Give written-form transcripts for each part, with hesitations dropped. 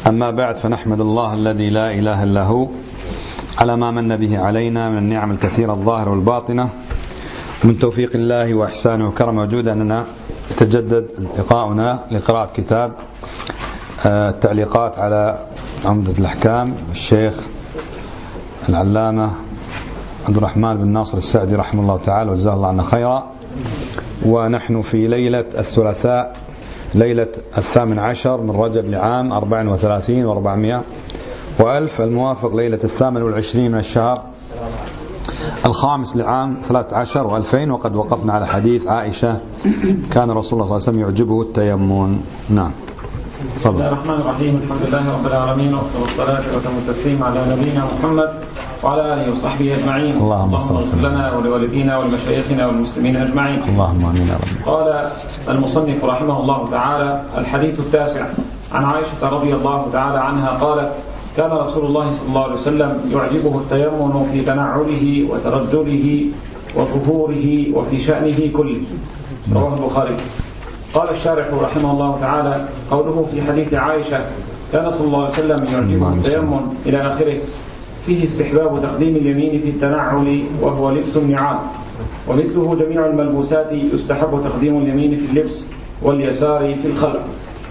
أما بعد، فنحمد الله الذي لا إله إلا هو على ما من به علينا من النعم الكثيرة الظاهرة والباطنة، ومن توفيق الله وإحسانه وكرمه وجوده أننا يتجدد لقاؤنا لقراءة كتاب التعليقات على عمدة الأحكام الشيخ العلامة عبد الرحمن بن ناصر السعدي رحمه الله تعالى وجزاه الله عنا خيرا. ونحن في ليلة الثلاثاء، ليلة 18 من رجب لعام 34 و400 وألف، الموافق ليلة 28 من الشهر الخامس لعام 13 و2000. وقد وقفنا على حديث عائشة: كان رسول الله صلى الله عليه وسلم يعجبه التيمم. نعم. بسم الله الرحمن الرحيم. الحمد لله رب العالمين، والصلاة والسلام والتسليم على نبينا محمد وعلى آله وصحبه أجمعين. اللهم صل وسلم لنا ولوالدينا ولمشايخنا والمسلمين أجمعين. اللهم آمين يا رب. قال المصنف رحمه الله تعالى: الحديث التاسع. عن عائشة رضي الله تعالى عنها قالت: كان رسول الله صلى الله عليه وسلم يعجبه التيمم في تنعله وترجله وطهوره وفي شأنه كله. رواه البخاري. قال الشارح رحمه الله تعالى: قوله في حديث عائشة كان صلى الله عليه وسلم يعجبه التيمم إلى آخره، فيه استحباب تقديم اليمين في التنعل وهو لبس النعال، ومثله جميع الملبوسات يستحب تقديم اليمين في اللبس واليسار في الخلع.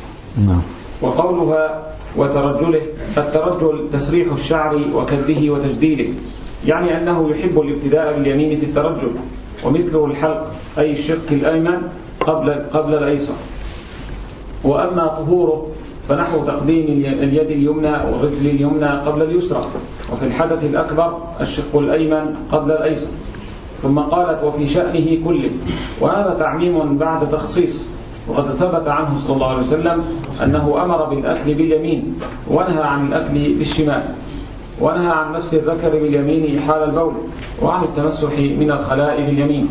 وقولها وترجله: الترجل تسريح الشعر وكده وتجديده، يعني أنه يحب الابتداء باليمين في الترجل، ومثله الحلق أي الشق الأيمن قبل الأيسر. وأما طهوره فنحو تقديم اليد اليمنى والرجل اليمنى قبل اليسرى، وفي الحدث الأكبر الشق الأيمن قبل الأيسر. ثم قالت: وفي شأنه كله، وهذا تعميم بعد تخصيص. وقد ثبت عنه صلى الله عليه وسلم أنه أمر بالأكل باليمين، ونهى عن الأكل بالشمال، ونهى عن مسح الذكر باليمين حال البول، وعن التمسح من الخلاء باليمين.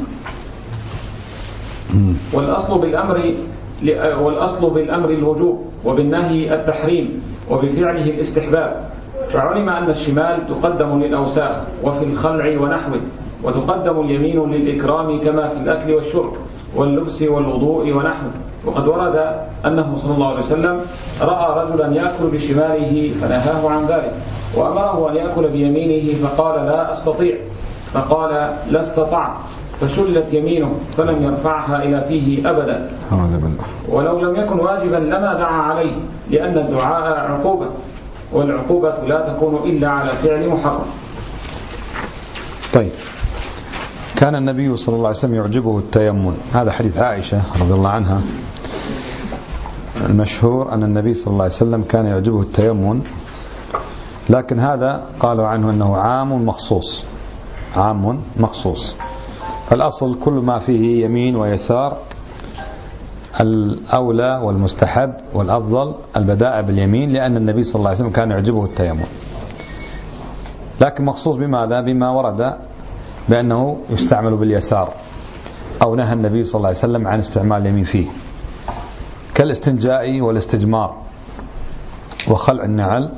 والأصل بالأمر الوجوب، وبالنهي التحريم، وبفعله الاستحباب. فعلم أن الشمال تقدم للأوساخ وفي الخلع ونحوه، وتقدم اليمين للإكرام كما في الأكل والشرب واللبس والوضوء ونحوه. وقد ورد أنه صلى الله عليه وسلم رأى رجلا يأكل بشماله فنهاه عن ذلك، وأمره أن يأكل بيمينه فقال: لا أستطيع، فقال: لا استطعت، فشلت يمينه فلم يرفعها إلى فيه أبدا. ولو لم يكن واجبا لما دعا عليه، لأن الدعاء عقوبة، والعقوبة لا تكون إلا على فعل محرم. طيب، كان النبي صلى الله عليه وسلم يعجبه التيمم. هذا حديث عائشة رضي الله عنها. المشهور أن النبي صلى الله عليه وسلم كان يعجبه التيمم، لكن هذا قالوا عنه أنه عام مخصوص، عام مخصوص. فالأصل كل ما فيه يمين ويسار الأولى والمستحب والأفضل البداء باليمين، لأن النبي صلى الله عليه وسلم كان يعجبه التيمم. لكن مخصوص بماذا؟ بما ورد بأنه يستعمل باليسار، أو نهى النبي صلى الله عليه وسلم عن استعمال اليمين فيه، كالاستنجاء والاستجمار وخلع النعل،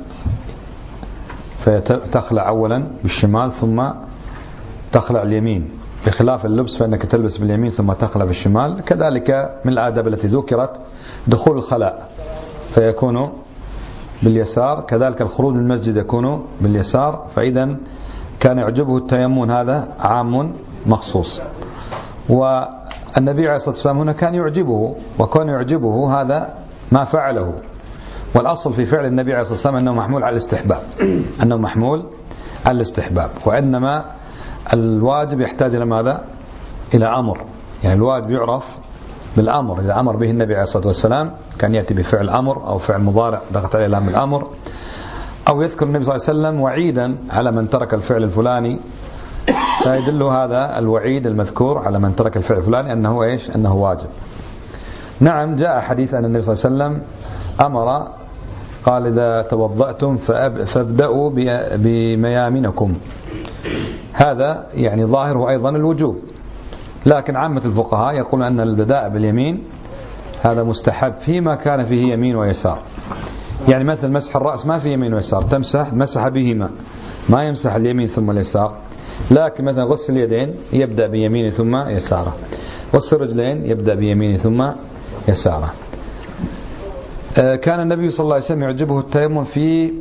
فتخلع أولا بالشمال ثم تخلع اليمين، بخلاف اللبس فإنك تلبس باليمين ثم تخلع بالشمال. كذلك من الآداب التي ذكرت دخول الخلاء فيكون باليسار، كذلك الخروج من المسجد يكون باليسار. فإذا كان يعجبه التيمم، هذا عام مخصوص. والنبي عليه الصلاة والسلام هنا كان يعجبه، وكان يعجبه هذا ما فعله. والأصل في فعل النبي عليه الصلاة والسلام أنه محمول على الاستحباب، أنه محمول على الاستحباب. وإنما الواجب يحتاج إلى ماذا؟ إلى أمر. يعني الواجب يعرف بالأمر، إذا أمر به النبي عليه الصلاة والسلام كان يأتي بفعل أمر أو فعل مضارع ضغط عليه لام الأمر، أو يذكر النبي صلى الله عليه وسلم وعيدا على من ترك الفعل الفلاني، فيدل هذا الوعيد المذكور على من ترك الفعل الفلاني أنه إيش؟ أنه واجب. نعم، جاء حديث أن النبي صلى الله عليه وسلم أمر، قال: إذا توضأتم فابدأوا بميامنكم. هذا يعني ظاهره أيضا الوجوب، لكن عامة الفقهاء يقولون أن البداء باليمين هذا مستحب فيما كان فيه يمين ويسار. يعني مثل مسح الرأس ما فيه يمين ويسار، مسح بهما، ما يمسح اليمين ثم اليسار. لكن مثلا غسل اليدين يبدأ بيمينه ثم يساره، غسل الرجلين يبدأ بيمينه ثم يساره. كان النبي صلى الله عليه وسلم يعجبه التيمم في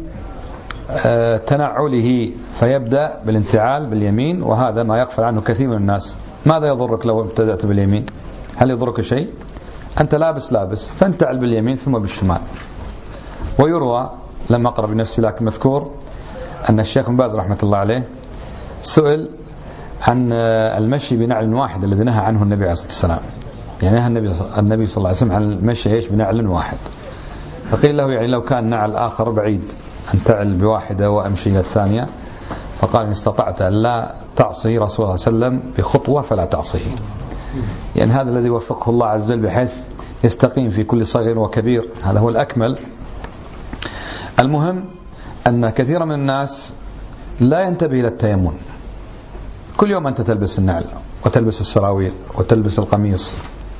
تنعله، فيبدأ بالانتعال باليمين، وهذا ما يغفل عنه كثير من الناس. ماذا يضرك لو ابتدأت باليمين؟ هل يضرك شيء؟ أنت لابس فانتعل باليمين ثم بالشمال. ويروى لما أقرأ بنفسي لكن مذكور أن الشيخ بن باز رحمة الله عليه سئل عن المشي بنعل واحد الذي نهى عنه النبي عليه الصلاة والسلام. يعني نهى النبي صلى الله عليه وسلم عن المشي بنعل واحد، فقيل له يعني لو كان نعل آخر بعيد أنتعل بواحدة وأمشي إلى الثانية، فقال إن استطعت أن لا تعصي رسول الله صلى الله عليه وسلم بخطوة فلا تعصيه. يعني هذا الذي وفقه الله عز وجل بحيث يستقيم في كل صغير وكبير، هذا هو الأكمل. المهم أن كثير من الناس لا ينتبه إلى التيمم. كل يوم أنت تلبس النعل وتلبس السراويل وتلبس القميص،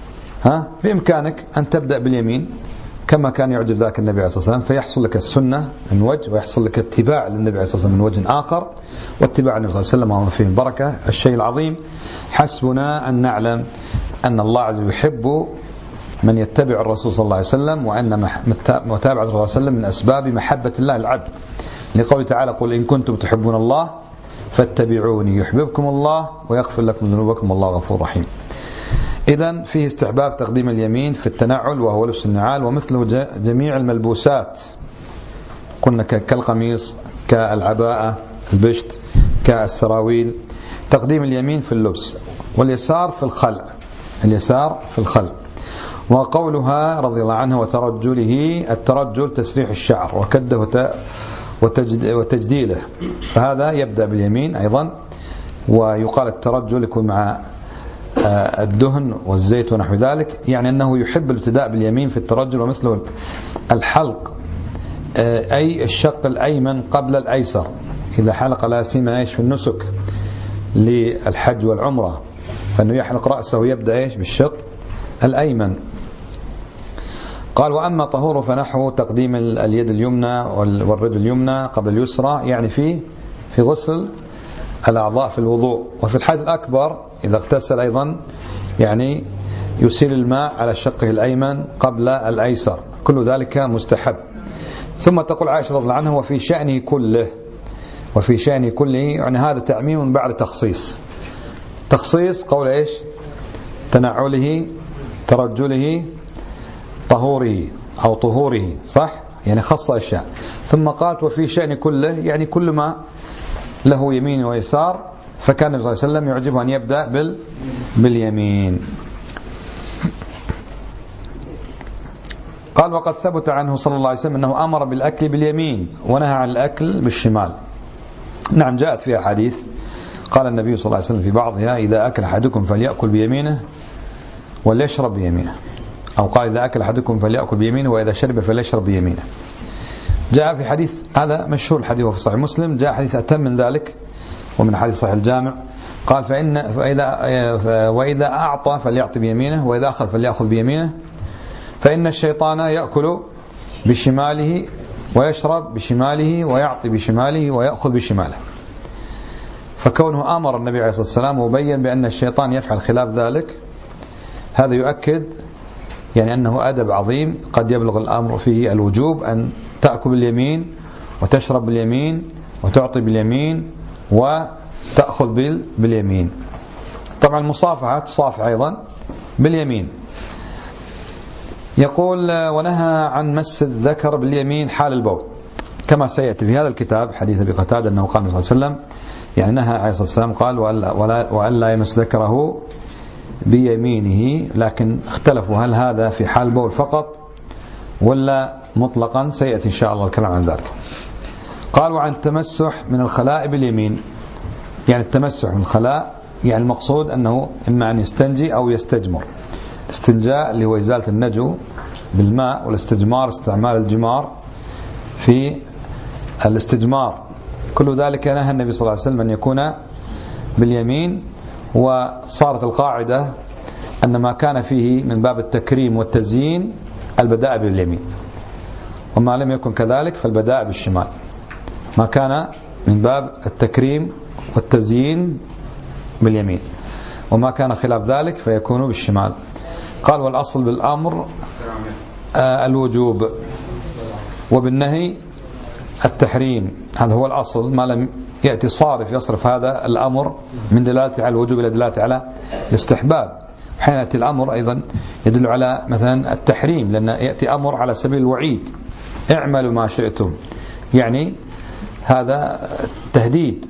بإمكانك أن تبدأ باليمين كما كان يعجب ذاك النبي عليه الصلاة والسلام، فيحصل لك السنة من وجه، ويحصل لك اتباع للنبي عليه الصلاة والسلام من وجه آخر، واتباع النبي صلى الله عليه وسلم وما فيه البركة. الشيء العظيم حسبنا أن نعلم أن الله عز وجل يحب من يتبع الرسول صلى الله عليه وسلم، وأن متابعة الرسول صلى الله عليه وسلم من أسباب محبة الله العبد، لقوله تعالى قل إن كنتم تحبون الله فاتبعوني يحببكم الله ويغفر لكم ذنوبكم والله غفور رحيم. إذن فيه استحباب تقديم اليمين في التنعل وهو لبس النعال، ومثله جميع الملبوسات، قلنا كالقميص كالعباءة البشت كالسراويل، تقديم اليمين في اللبس واليسار في الخلع، اليسار في الخلع. وقولها رضي الله عنها وترجله، الترجل تسريح الشعر وكده وتجديله، فهذا يبدأ باليمين أيضا. ويقال الترجل يكون مع الدهن والزيت ونحو ذلك، يعني أنه يحب الابتداء باليمين في الترجل. ومثله الحلق، أي الشق الأيمن قبل الأيسر، إذا حلق لا سيما في النسك للحج والعمرة، فإنه يحلق رأسه يبدأ بالشق الأيمن. قال وأما طهوره فنحو تقديم اليد اليمنى والرجل اليمنى قبل اليسرى، يعني في غسل الأعضاء في الوضوء. وفي الحدث الأكبر إذا اغتسل أيضا يعني يسيل الماء على شقه الأيمن قبل الأيسر، كل ذلك مستحب. ثم تقول عائشة رضي الله عنها وفي شأنه كله، يعني هذا تعميم بعد تخصيص. تخصيص قول تنعله ترجله طهوره أو طهوره، صح؟ يعني خص أشياء. ثم قالت وفي شأن كله، يعني كل ما له يمين ويسار، فكان النبي صلى الله عليه وسلم يعجبه أن يبدأ باليمين. قال وقد ثبت عنه صلى الله عليه وسلم أنه أمر بالأكل باليمين ونهى عن الأكل بالشمال. نعم جاءت فيها حديث قال النبي صلى الله عليه وسلم في بعضها إذا أكل أحدكم فليأكل بيمينه وليشرب بيمينه، أو قال إذا أكل أحدكم فليأكل بيمينه وإذا شرب فليشرب بيمينه. جاء في حديث، هذا مشهور الحديث في صحيح مسلم، جاء حديث أتم من ذلك ومن حديث صحيح الجامع، قال وإذا أعطى فليعطي بيمينه وإذا أخذ فليأخذ بيمينه، فإن الشيطان يأكل بشماله ويشرب بشماله ويعطي بشماله ويأخذ بشماله. فكونه أمر النبي عليه الصلاة والسلام وبين بأن الشيطان يفعل خلاف ذلك، هذا يؤكد يعني أنه أدب عظيم قد يبلغ الأمر فيه الوجوب أن تأكل باليمين وتشرب باليمين وتعطي باليمين وتأخذ باليمين. طبعا المصافحة تصافح أيضا باليمين. يقول ونهى عن مس الذكر باليمين حال البول، كما سيأتي في هذا الكتاب حديث أبي قتادة أنه قال صلى الله عليه وسلم، يعني نهى عليه الصلاة والسلام قال وألا يمس ذكره بيمينه، لكن اختلفوا هل هذا في حال البول فقط ولا مطلقا، سيأتي إن شاء الله الكلام عن ذلك. قال وعن التمسح من الخلاء باليمين، يعني التمسح من الخلاء يعني المقصود أنه إما أن يستنجي أو يستجمر. الاستنجاء اللي هو إزالة النجو بالماء، والاستجمار استعمال الجمار في الاستجمار، كل ذلك نهى النبي صلى الله عليه وسلم أن يكون باليمين. وصارت القاعدة أن ما كان فيه من باب التكريم والتزيين البداء باليمين، وما لم يكن كذلك فالبداء بالشمال. ما كان من باب التكريم والتزيين باليمين، وما كان خلاف ذلك فيكون بالشمال. قال والأصل بالأمر الوجوب، وبالنهي التحريم. هذا هو الأصل، ما لم يأتي صارف يصرف هذا الأمر من دلالته على الوجوب إلى دلالته على الاستحباب. حين يأتي الأمر أيضا يدل على مثلا التحريم، لأن يأتي أمر على سبيل الوعيد، اعملوا ما شئتم، يعني هذا تهديد.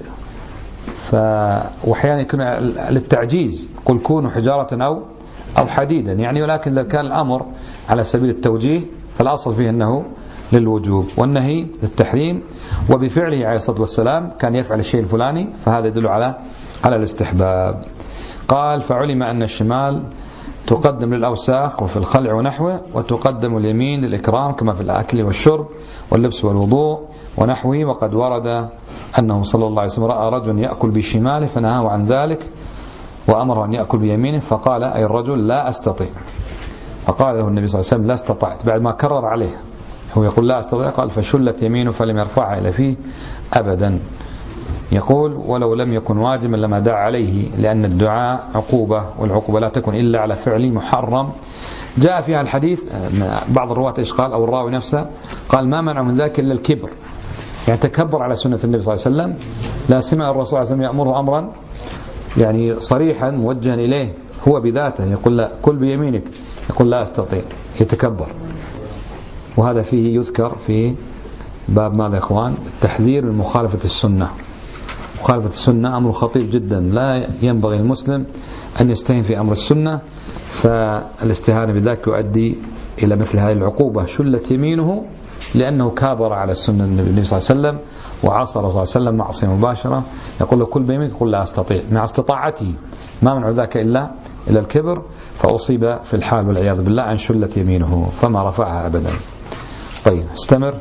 وأحيانا يكون للتعجيز، قل كونوا حجارة أو حديدا، يعني ولكن إذا كان الأمر على سبيل التوجيه فالأصل فيه أنه للوجوب، والنهي للتحريم. وبفعله عليه الصلاة والسلام كان يفعل الشيء الفلاني، فهذا يدل على الاستحباب. قال فعلم أن الشمال تقدم للأوساخ وفي الخلع ونحوه، وتقدم اليمين للإكرام كما في الأكل والشرب واللبس والوضوء ونحوه. وقد ورد أنه صلى الله عليه وسلم رأى رجل يأكل بشماله فنهاه عن ذلك وأمره أن يأكل بيمينه، فقال أي الرجل لا أستطيع، فقال له النبي صلى الله عليه وسلم لا استطعت، بعد ما كرر عليه هو يقول لا أستطيع، قال فشلت يمينه فلم يرفعها إلى فيه أبدا. يقول ولو لم يكن واجبا لما دعا عليه، لأن الدعاء عقوبة، والعقوبة لا تكون إلا على فعل محرم. جاء فيها الحديث بعض الرواة إيش قال، أو الراوي نفسه قال ما منع من ذلك إلا الكبر، يعني تكبر على سنة النبي صلى الله عليه وسلم. لا سمع الرسول صلى الله عليه وسلم يأمره أمرا يعني صريحا موجها إليه هو بذاته، يقول لا كل بيمينك، يقول لا أستطيع، يتكبر. وهذا فيه يذكر في باب ماذا يا إخوان؟ التحذير من مخالفة السنة. مخالفة السنة أمر خطير جدا، لا ينبغي المسلم أن يستهين في أمر السنة، فالاستهانة بذلك يؤدي إلى مثل هذه العقوبة. شلت يمينه لأنه كابر على السنة النبي صلى الله عليه وسلم وعصى الله صلى الله عليه وسلم معصية مباشرة. يقول له كل بيمينك، يقول لا أستطيع، مع استطاعته ما منع ذاك إلا الكبر، فأصيب في الحال والعياذ بالله أن شلت يمينه فما رفعها أبدا. طيب استمر.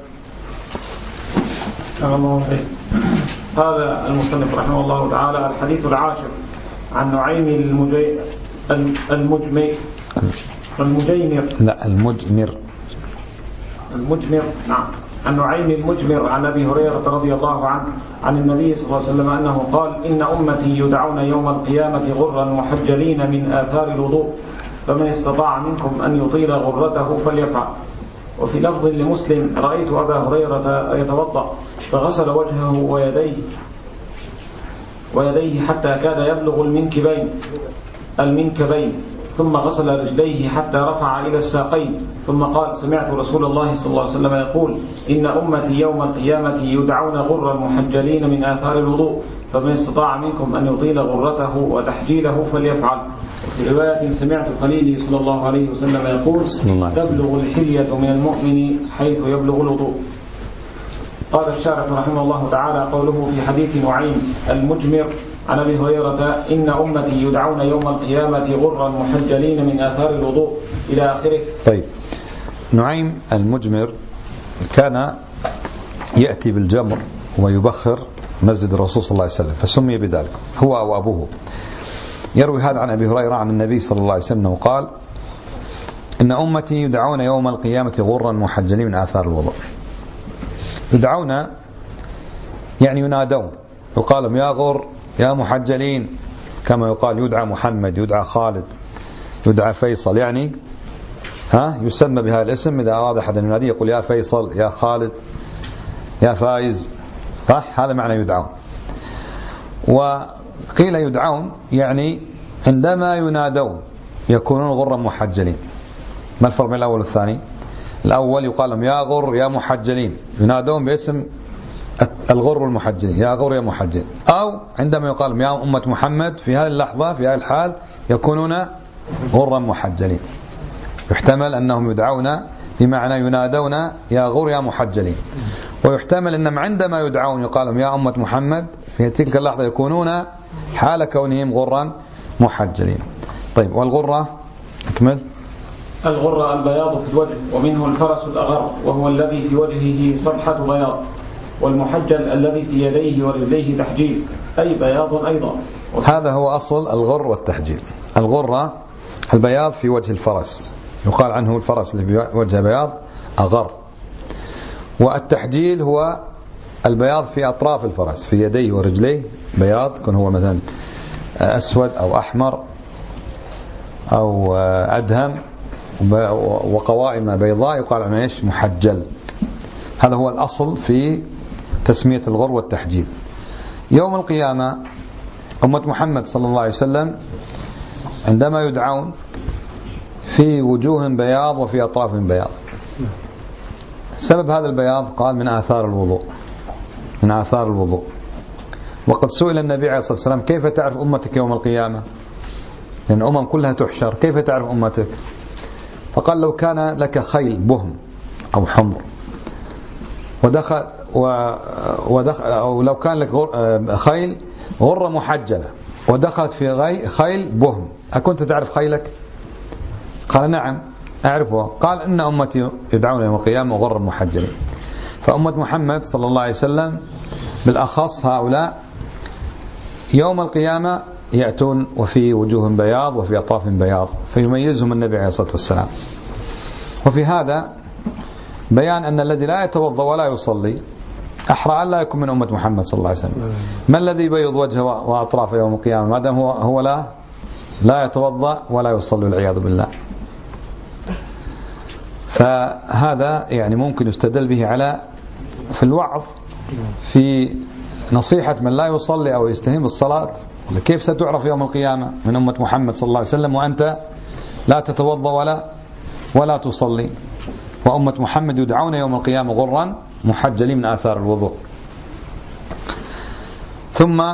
قال المصنف رحمه الله تعالى الحديث العاشر عن نعيم المجمر نعم، عن نعيم المجمر عن أبي هريرة رضي الله عنه عن النبي صلى الله عليه وسلم أنه قال إن أمتي يدعون يوم القيامة غرا محجلين من آثار الوضوء، فمن استطاع منكم أن يطيل غرته فليفعل. وفي لفظ لمسلم رأيت أبا هريرة يتوضأ فغسل وجهه ويديه حتى كاد يبلغ المنكبين ثم غسل رجليه حتى رفع إلى الساقين، ثم قال سمعت رسول الله صلى الله عليه وسلم يقول إن أمتي يوم القيامة يدعون غرا محجلين من آثار الوضوء، فمن استطاع منكم أن يطيل غرته وتحجيله فليفعل. في رواية سمعت خليلي صلى الله عليه وسلم يقول تبلغ الحلية من المؤمن حيث يبلغ الوضوء. قال الشارح رحمه الله تعالى قوله في حديث نعيم المجمر عن أبي هريرة إن أمتي يدعون يوم القيامة غرا محجلين من آثار الوضوء إلى آخره. طيب نعيم المجمر كان يأتي بالجمر ويبخر مسجد الرسول صلى الله عليه وسلم فسمي بذلك هو وأبوه. يروي هذا عن أبي هريرة عن النبي صلى الله عليه وسلم وقال إن أمتي يدعون يوم القيامة غرا محجلين من آثار الوضوء. يدعون يعني ينادون، يقال يا غر يا محجلين، كما يقال يدعى محمد، يدعى خالد، يدعى فيصل، يعني يسمى بهذا الاسم. إذا أراد أحد أن ينادي يقول يا فيصل يا خالد يا فايز، صح؟ هذا معنى يدعون. وقيل يدعون يعني عندما ينادون يكونون غرا محجلين. ما الفرق بين الأول والثاني؟ الأول يقال لهم يا غر يا محجلين، ينادون باسم الغر المحجلين، يا غر يا محجل. أو عندما يقال لهم يا أمة محمد في هذه اللحظة في هذه الحال يكونون غرا محجلين. يحتمل أنهم يدعون بمعنى ينادون يا غر يا محجلين، ويحتمل أنهم عندما يدعون يقال لهم يا أمة محمد في تلك اللحظة يكونون حال كونهم غرا محجلين. طيب والغرة اكمل. الغرة البياض في الوجه، ومنه الفرس الأغر وهو الذي في وجهه صبحة بياض، والمحجل الذي في يديه ورجليه تحجيل أي بياض أيضا. هذا هو أصل الغر والتحجيل. الغرة البياض في وجه الفرس، يقال عنه الفرس اللي في وجه بياض أغر. والتحجيل هو البياض في أطراف الفرس في يديه ورجليه بياض، كن هو مثلا أسود أو أحمر أو أدهم، وقوائم بيضاء يقال عنه إيش؟ محجل. هذا هو الأصل في تسمية الغر والتحجيل. يوم القيامة أمة محمد صلى الله عليه وسلم عندما يدعون في وجوه بياض وفي أطراف بياض. سبب هذا البياض قال من آثار الوضوء، من آثار الوضوء. وقد سئل النبي عليه الصلاة والسلام كيف تعرف أمتك يوم القيامة؟ لأن الأمم كلها تحشر، كيف تعرف أمتك؟ فقال لو كان لك خيل بهم أو حمر ودخل أو لو كان لك خيل غرة محجلة ودخلت في خيل بهم، أكنت تعرف خيلك؟ قال نعم أعرفها. قال إن أمتي يدعون يوم القيامة غرة محجلة. فأمة محمد صلى الله عليه وسلم بالأخص هؤلاء يوم القيامة يأتون وفي وجوه بياض وفي أطراف بياض، فيميزهم النبي عليه الصلاة والسلام. وفي هذا بيان أن الذي لا يتوضأ ولا يصلي أحرى أن لا يكون من أمة محمد صلى الله عليه وسلم. ما الذي يبيض وجهه وأطرافه يوم القيامة ما دام هو لا يتوضأ ولا يصلي والعياذ بالله؟ فهذا يعني ممكن يستدل به على في الوعظ في نصيحة من لا يصلي أو يستهين بالصلاة. كيف ستعرف يوم القيامة من أمة محمد صلى الله عليه وسلم وأنت لا تتوضأ ولا تصلي؟ وأمة محمد يدعون يوم القيامة غرا محجلين من آثار الوضوء. ثم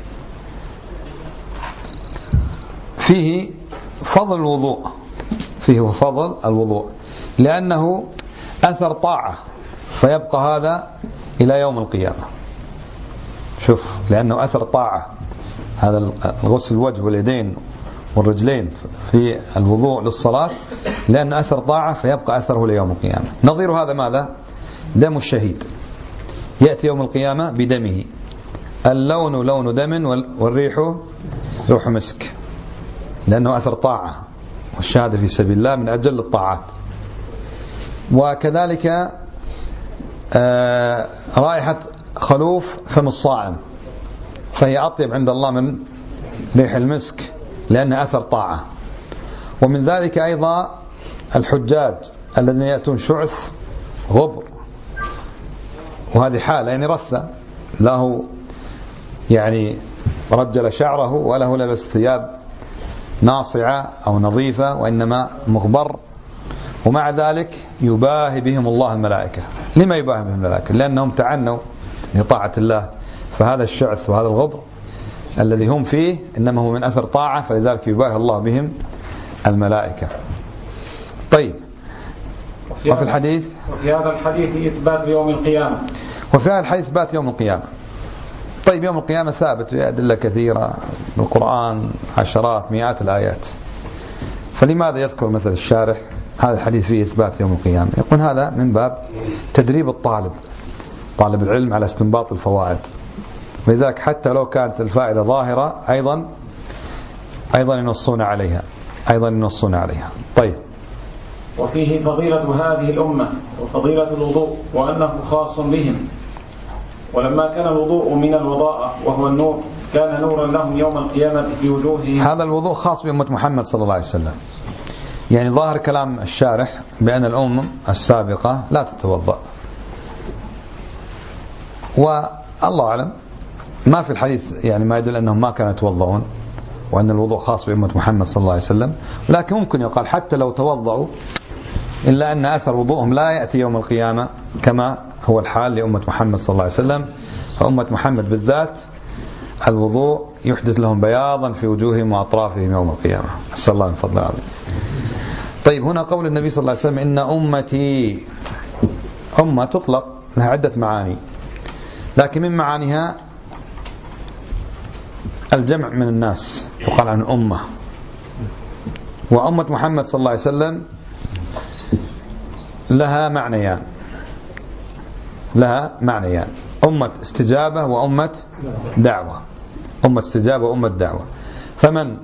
فيه فضل الوضوء، فيه فضل الوضوء لأنه أثر طاعة، فيبقى هذا إلى يوم القيامة. شوف، لأنه أثر طاعة، هذا الغسل الوجه واليدين والرجلين في الوضوء للصلاة لأن أثر طاعة فيبقى أثره ليوم القيامة. نظير هذا ماذا؟ دم الشهيد يأتي يوم القيامة بدمه، اللون لون دم والريح روح مسك، لأنه أثر طاعة، والشهادة في سبيل الله من أجل الطاعات. وكذلك رائحة خلوف فم الصائم، فهي أطيب عند الله من ريح المسك لأن أثر طاعة. ومن ذلك أيضا الحجاج الذين يأتون شعث غبر، وهذه حالة يعني رثة، له يعني رجل شعره وله لبس ثياب ناصعة أو نظيفة وإنما مغبر، ومع ذلك يباهي بهم الله الملائكة. لما يباهي بهم الملائكة؟ لأنهم تعنوا لطاعة الله. فهذا الشعث وهذا الغبر الذي هم فيه إنما هو من أثر طاعة، فلذلك يباهي الله بهم الملائكة. طيب، وفي الحديث وفي هذا الحديث إثبات يوم القيامة. وفي هذا الحديث إثبات يوم القيامة. طيب، يوم القيامة ثابت في أدلة كثيرة بالقرآن، عشرات مئات الآيات، فلماذا يذكر مثل الشارح هذا الحديث فيه إثبات يوم القيامة؟ يقول هذا من باب تدريب طالب العلم على استنباط الفوائد، ولذلك حتى لو كانت الفائدة ظاهرة أيضا ينصون عليها. طيب، وفيه فضيلة هذه الأمة وفضيلة الوضوء وأنه خاص بهم، ولما كان الوضوء من الوضاءة وهو النور كان نورا لهم يوم القيامة في وجوههم. هذا الوضوء خاص بأمة محمد صلى الله عليه وسلم. يعني ظاهر كلام الشارح بأن الأمم السابقة لا تتوضأ، والله أعلم ما في الحديث يعني ما يدل أنهم ما كانوا يتوضؤون وأن الوضوء خاص بأمة محمد صلى الله عليه وسلم. ولكن ممكن يقال حتى لو توضؤوا إلا أن أثر وضوءهم لا يأتي يوم القيامة كما هو الحال لأمة محمد صلى الله عليه وسلم. فأمة محمد بالذات الوضوء يحدث لهم بياضا في وجوههم وأطرافهم يوم القيامة، أسأل الله من فضل العظيم. طيب، هنا قول النبي صلى الله عليه وسلم إن أمتي، أمة تطلق لها عدة معاني، لكن من معانيها الجمع من الناس يقال عن أمة. وأمة محمد صلى الله عليه وسلم لها معنيان، أمة استجابة وأمة دعوة. أمة استجابة وأمة دعوة. فمن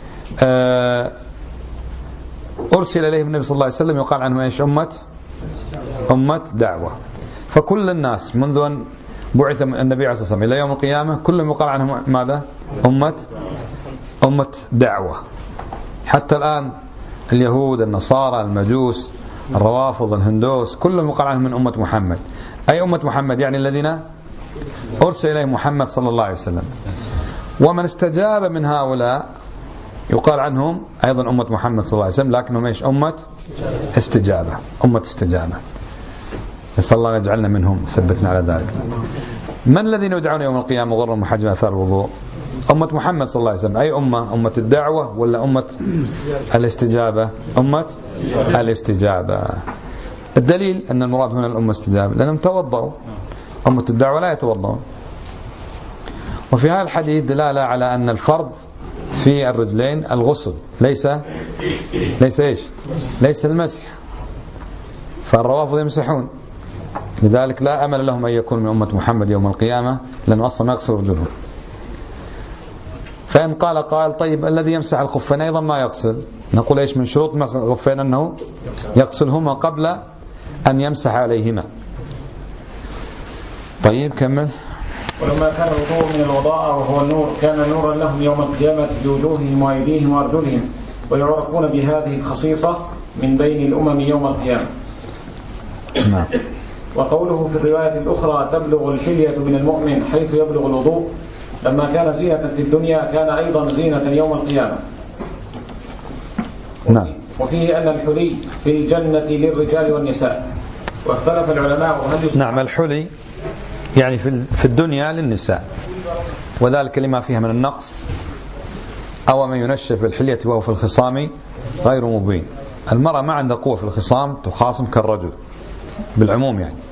أرسل إليه النبي صلى الله عليه وسلم يقال عنه إيش؟ أمة دعوة. فكل الناس منذ أن بعث النبي عليه الصلاة والسلام إلى يوم القيامة كلهم يقال عنهم ماذا؟ أمة دعوة. حتى الآن اليهود، النصارى، المجوس، الروافض، الهندوس، كلهم يقال عنهم من أمة محمد. أي أمة محمد؟ يعني الذين أرسل إليه محمد صلى الله عليه وسلم. ومن استجاب من هؤلاء يقال عنهم أيضا أمة محمد صلى الله عليه وسلم، لكنهم إيش؟ أمة استجابة. أمة استجابة. نسأل الله يجعلنا منهم، ثبتنا على ذلك. من الذين يدعون يوم القيامة غرا محجبين آثار الوضوء؟ أمة محمد صلى الله عليه وسلم. أي أمة؟ أمة الدعوة ولا أمة الاستجابة؟ أمة الاستجابة. الدليل أن المراد هنا الأمة الاستجابة لأنهم توضأوا. أمة الدعوة لا يتوضأون. وفي هذا الحديث دلالة على أن الفرض في الرجلين الغسل، ليس إيش؟ ليس المسح. فالروافض يمسحون، لذلك لا أمل لهم أن يكون من أمة محمد يوم القيامة، لأنه أصلا ما يغسل رجلهم. فإن قال طيب الذي يمسح الخفين أيضا ما يغسل، نقول إيش من شروط مسح الخفين؟ أنه يغسلهما قبل أن يمسح عليهما. طيب كمل. ولما كان الوضوء من الوضاء وهو النور كان نورا لهم يوم القيامة بوجوههم وأيديهم وأرجلهم، ويعرفون بهذه الخصيصة من بين الأمم يوم القيامة. نعم. وقوله في الرواية الأخرى تبلغ الحلية من المؤمن حيث يبلغ الوضوء، لما كان زينة في الدنيا كان أيضا زينة يوم القيامة. نعم. وفيه أن الحلي في الجنة للرجال والنساء. واختلف العلماء هل نعم، الحلي يعني في الدنيا للنساء، وذلك لما فيها من النقص، أو من ينشف بالحلية وهو في الخصام غير مبين. المرأة ما عندها قوة في الخصام، تخاصم كالرجل بالعموم يعني،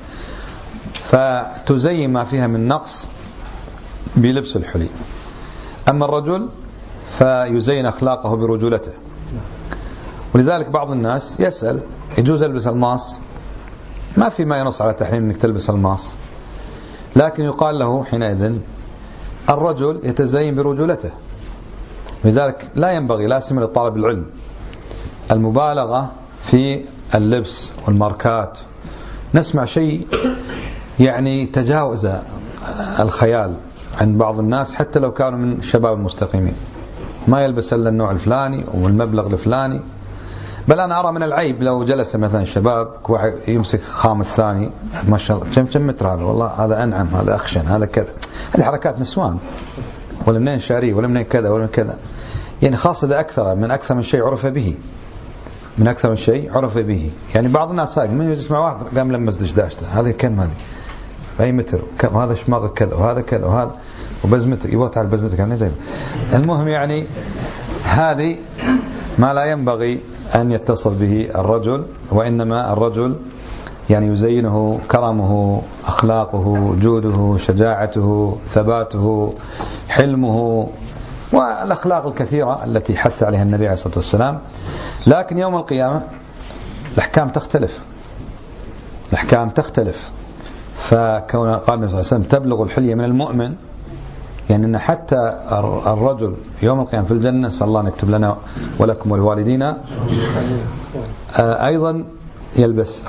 فتزين ما فيها من نقص بلبس الحلي. أما الرجل فيزين أخلاقه برجولته. ولذلك بعض الناس يسأل يجوز ألبس الماس؟ ما في ما ينص على تحريم أنك تلبس الماس، لكن يقال له حينئذ الرجل يتزين برجولته. لذلك لا ينبغي لا سيما لطالب العلم المبالغة في اللبس والماركات. نسمع شيء يعني تجاوز الخيال عند بعض الناس، حتى لو كانوا من الشباب المستقيمين، ما يلبس إلا النوع الفلاني والمبلغ الفلاني. بل أنا أرى من العيب لو جلس مثلا شباب واحد يمسك خام الثاني، ما شاء الله كم متر هذا، والله هذا أنعم، هذا أخشن، هذا كذا. هذه حركات نسوان، ولا منين شاري، ولا منين كذا، ولا من كذا. يعني خاصة إذا أكثر من شيء عرف به، من أكثر من شيء عرف به. يعني بعض الناس ساق من يجلس مع واحد قام لمس دشداشته، هذه كم هذه أي متر، كم هذا شماغ كذا، وهذا كذا، وهذا وبزمتك يبغى تعال بزمتك يعني جايب. المهم يعني هذه ما لا ينبغي أن يتصل به الرجل، وإنما الرجل يعني يزينه كرمه، أخلاقه، جوده، شجاعته، ثباته، حلمه، والأخلاق الكثيرة التي حث عليها النبي عليه الصلاة والسلام. لكن يوم القيامة الأحكام تختلف. فكون قال النبي صلى الله عليه وسلم تبلغ الحلية من المؤمن، يعني أن حتى الرجل يوم القيامة في الجنة، صلى الله أن يكتب لنا ولكم والوالدين، أيضا يلبس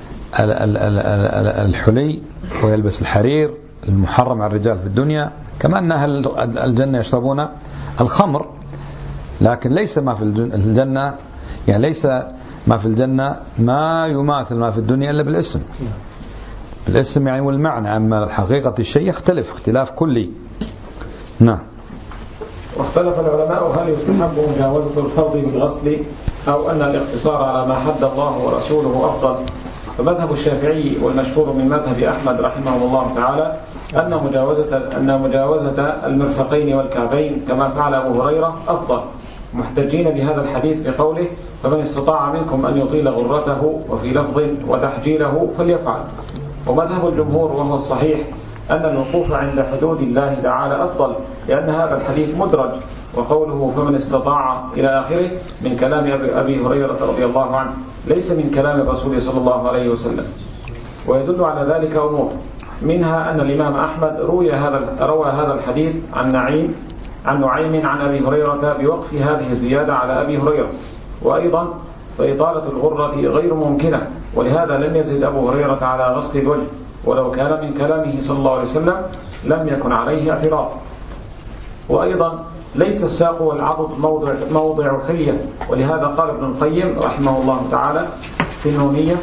الحلي ويلبس الحرير المحرم على الرجال في الدنيا، كما أن أهل الجنة يشربون الخمر. لكن ليس ما في الجنة، يعني ليس ما في الجنة ما يماثل ما في الدنيا إلا بالاسم يعني والمعنى. أما حقيقة الشيء يختلف اختلاف كلي. نعم. واختلف العلماء هل يستحب مجاوزة الفرض بالغسل أو أن الاقتصار على ما حد الله ورسوله أفضل. فمذهب الشافعي والمشهور من مذهب أحمد رحمه الله تعالى أن مجاوزة المرفقين والكعبين كما فعل أبو هريرة أفضل، محتجين بهذا الحديث بقوله فمن استطاع منكم أن يطيل غرته، وفي لفظ وتحجيله فليفعل. ومذهب الجمهور وهو الصحيح أن الوقوف عند حدود الله تعالى أفضل، لأن هذا الحديث مدرج، وقوله فمن استطاع إلى آخره من كلام أبي هريرة رضي الله عنه، ليس من كلام الرسول صلى الله عليه وسلم. ويدل على ذلك أمور، منها أن الإمام أحمد روى هذا الحديث عن نعيم عن أبي هريرة بوقف هذه الزيادة على أبي هريرة. وأيضا فإطالة الغرة غير ممكنة، ولهذا لم يزد أبو هريرة على غسل الوجه، ولو كان من كلامه صلى الله عليه وسلم لم يكن عليه اعتراض. وأيضا ليس الساق والعضد موضع حلية، ولهذا قال ابن القيم رحمه الله تعالى في النونية: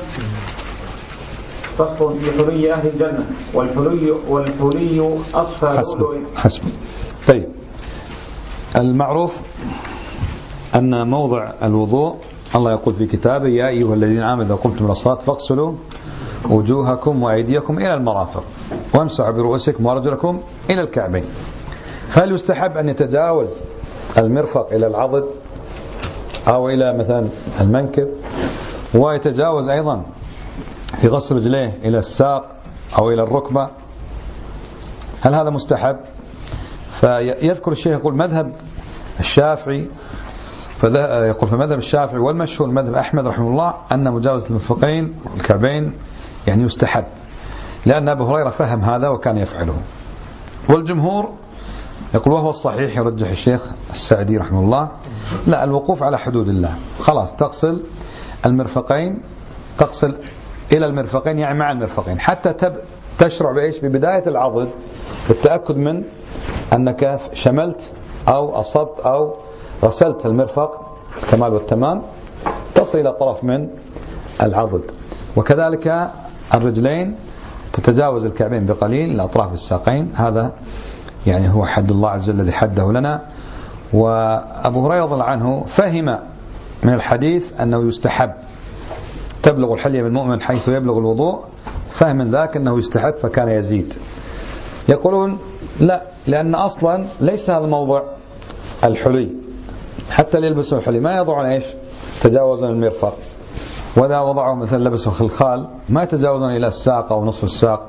فصل في حلي أهل الجنة، والحلي أصفى حسب. طيب، المعروف أن موضع الوضوء الله يقول في كتابه: يا أيها الذين آمنوا إذا قمتم إلى الصلاة فاغسلوا وجوهكم وأيديكم إلى المرافق وامسحوا برؤوسكم وأرجلكم إلى الكعبين. فهل يستحب أن يتجاوز المرفق إلى العضد أو إلى مثلا المنكب، ويتجاوز أيضا في غسل رجليه إلى الساق أو إلى الركبة؟ هل هذا مستحب؟ فيذكر الشيخ يقول مذهب الشافعي، يقول في مذهب الشافعي والمشهور مذهب أحمد رحمه الله أن مجاوزة المرفقين والكعبين يعني يستحب، لأن أبو هريرة فهم هذا وكان يفعله. والجمهور يقول وهو الصحيح، يرجح الشيخ السعدي رحمه الله: لا، الوقوف على حدود الله، خلاص تغسل المرفقين، تغسل إلى المرفقين يعني مع المرفقين، حتى تشرع بإيش؟ ببداية العضد، بالتأكد من أنك شملت أو أصبت أو غسلت المرفق الكمال والتمام، تصل إلى طرف من العضد. وكذلك الرجلين تتجاوز الكعبين بقليل لأطراف الساقين، هذا يعني هو حد الله عز وجل الذي حده لنا. وأبو هريرة رضي الله عنه فهم من الحديث أنه يستحب تبلغ الحلية بالمؤمن حيث يبلغ الوضوء، فهم من ذاك أنه يستحب فكان يزيد. يقولون لا، لأن أصلا ليس هذا موضع الحلي، حتى اللي يلبسوا الحلي ما يضعون إيش؟ تجاوزا المرفق، وإذا وضعوا مثلا لبسوا خلخال ما يتجاوزون إلى الساق أو نصف الساق.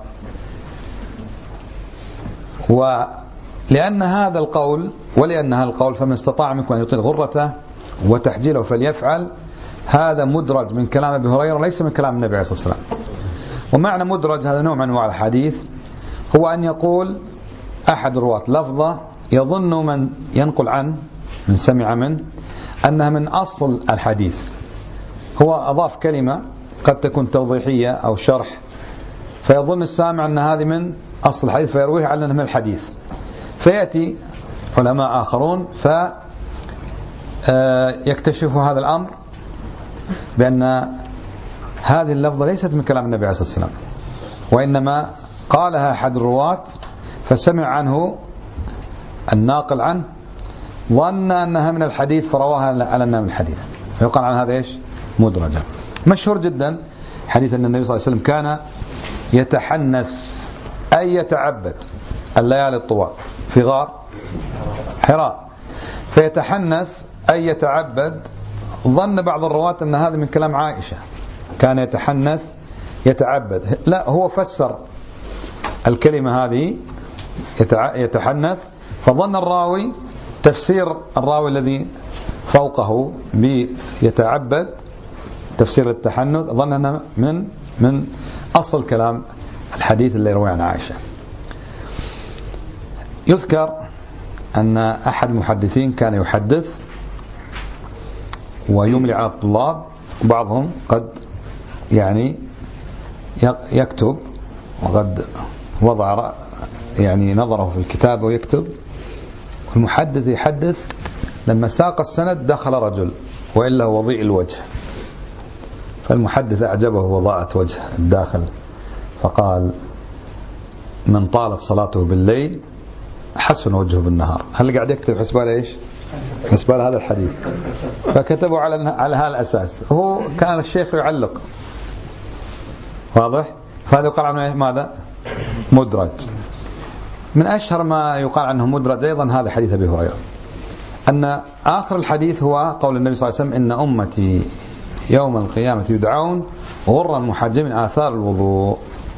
ولأن هذا القول فمن استطاع منكم أن يطيل غرته وتحجيله فليفعل، هذا مدرج من كلام أبي هريرة ليس من كلام النبي عليه الصلاة والسلام. ومعنى مدرج هذا نوع من أنواع الحديث، هو أن يقول أحد الرواة لفظة يظن من ينقل عنه من سمع منه أنها من أصل الحديث، هو أضاف كلمة قد تكون توضيحية أو شرح، فيظن السامع أن هذه من أصل الحديث فيرويه على أنها من الحديث، فيأتي علماء آخرون فيكتشفوا هذا الأمر بأن هذه اللفظة ليست من كلام النبي عليه الصلاة والسلام، وإنما قالها أحد الرواة فسمع عنه الناقل عنه ظن أنها من الحديث فرواها على أنها من الحديث، فيقال عن هذا إيش؟ مدرجة. مشهور جدا حديث أن النبي صلى الله عليه وسلم كان يتحنث أي يتعبد الليالي الطوال في غار حراء، فيتحنث أي يتعبد، ظن بعض الرواة أن هذا من كلام عائشة كان يتحنث يتعبد، لا، هو فسر الكلمة هذه يتحنث، فظن الراوي تفسير الراوي الذي فوقه بيتعبد تفسير التحنث، ظن أنه من أصل كلام الحديث اللي يروي عن عائشة. يذكر أن أحد المحدثين كان يحدث ويملي على الطلاب، وبعضهم قد يعني يكتب، وقد وضع يعني نظره في الكتاب ويكتب. المحدث يحدث لما ساق السند دخل رجل وإلا وضيء الوجه، فالمحدث أعجبه وضاءة وجه الداخل، فقال: من طالت صلاته بالليل حسن وجهه بالنهار. هل قاعد يكتب حسبال إيش؟ حسبال هذا الحديث، فكتبوا على هذا الأساس. هو كان الشيخ يعلق، واضح؟ فهذا يقال عنه ماذا؟ مدرج. من أشهر ما يقال عنه مدرج أيضا هذا حديث أبي هريرة، أن آخر الحديث هو قول النبي صلى الله عليه وسلم: إن أمتي يوم القيامة يدعون غرا محجلين من آثار الوضوء.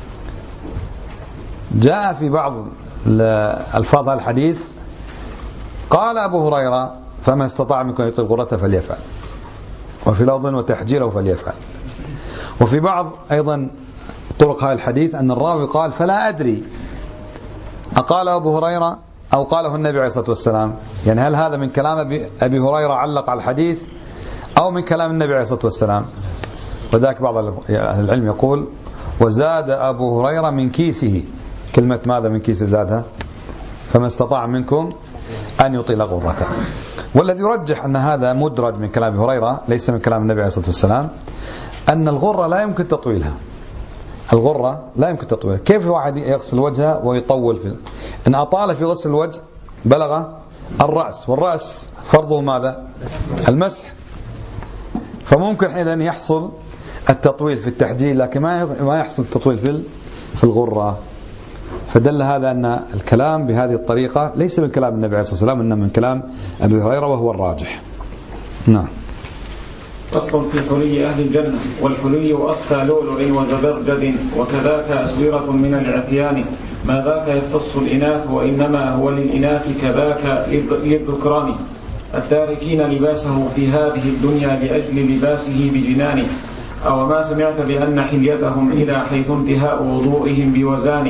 جاء في بعض الفاظ الحديث قال أبو هريرة: فمن استطاع منكم أن يطيل غرته فليفعل، وفي لفظ وتحجيله فليفعل. وفي بعض أيضا طرق هذا الحديث أن الراوي قال: فلا أدري أقال أبو هريرة أو قاله النبي عليه الصلاة والسلام، يعني هل هذا من كلام أبي هريرة علق على الحديث أو من كلام النبي عليه الصلاة والسلام. وذاك بعض أهل العلم يقول: وزاد أبو هريرة من كيسه. كلمة ماذا من كيسه زادها؟ فما استطاع منكم أن يطيل غرته. والذي يرجح أن هذا مدرج من كلام هريرة ليس من كلام النبي عليه الصلاة والسلام، أن الغرة لا يمكن تطويلها. الغرة لا يمكن تطويلها. كيف واحد يغسل وجهه ويطول إن أطال في غسل الوجه بلغ الرأس، والرأس فرضه ماذا؟ المسح. فممكن حينئذ يحصل التطويل في التحجيل، لكن ما يحصل التطويل في الغرة. فدل هذا أن الكلام بهذه الطريقة ليس من كلام النبي عليه الصلاة والسلام، إنما من كلام أبي هريرة وهو الراجح. نعم. فصل في حلي أهل الجنة. والحلي أصفى لؤلؤ وزبرجد وكذاك أسورة من العفيان، ما ذاك يختص الإناث وإنما هو للإناث كذاك للذكران، التاركين لباسه في هذه الدنيا لأجل لباسه بجنانه. أو ما سمعت بأن حليتهم إلى حيث انتهاء وضوئهم بوزان،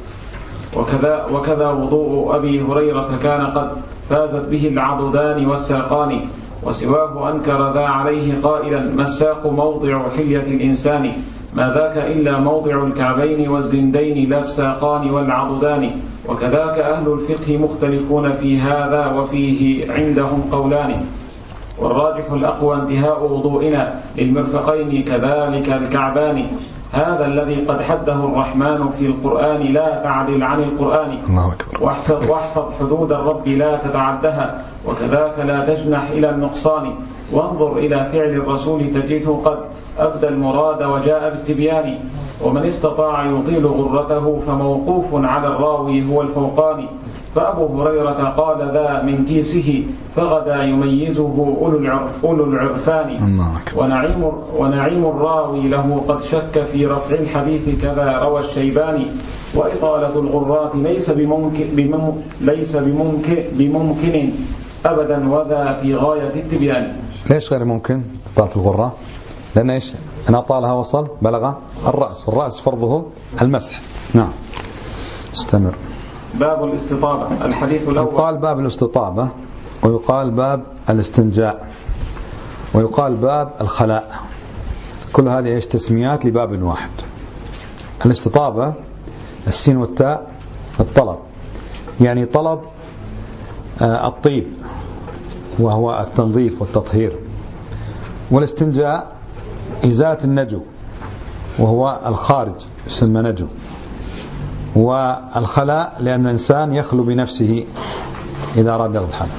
وكذا وضوء أبي هريرة كان قد فازت به العضدان والساقان، وسواه أنكر ذا عليه قائلا ما الساق موضع حلية الإنسان، ما ذاك إلا موضع الكعبين والزندين لا الساقان والعضدان. وكذاك أهل الفقه مختلفون في هذا وفيه عندهم قولان، والراجح الأقوى انتهاء وضوئنا للمرفقين كذلك الكعبان، هذا الذي قد حده الرحمن في القرآن لا تعدل عن القرآن، واحفظ حدود الرب لا تتعدها، وكذاك لا تجنح إلى النقصان، وانظر إلى فعل الرسول تجده قد أبدى المراد وجاء بالتبيان. ومن استطاع يطيل غرته فموقوف على الراوي هو الفوقان، فأبو هريرة قال ذا من كيسه فغدا يميزه أولو العرفان، ونعيم الراوي له قد شك في رفع الحديث كذا روى الشيباني، وإطالة الغرات ليس بممكن أبدا وذا في غاية التبيان. ليش غير ممكن إطالة الغرة؟ لأن إيش؟ أن أطالها وصل بلغ الرأس، والرأس فرضه المسح. نعم استمر. باب الاستطابة. الحديث الأول. يقال باب الاستطابة، ويقال باب الاستنجاء، ويقال باب الخلاء، كل هذه ايش؟ تسميات لباب واحد. الاستطابة السين والتاء الطلب، يعني طلب الطيب وهو التنظيف والتطهير. والاستنجاء إزالة النجو وهو الخارج يسمى نجو. والخلاء لأن الإنسان يخلو بنفسه إذا أراد الحدث.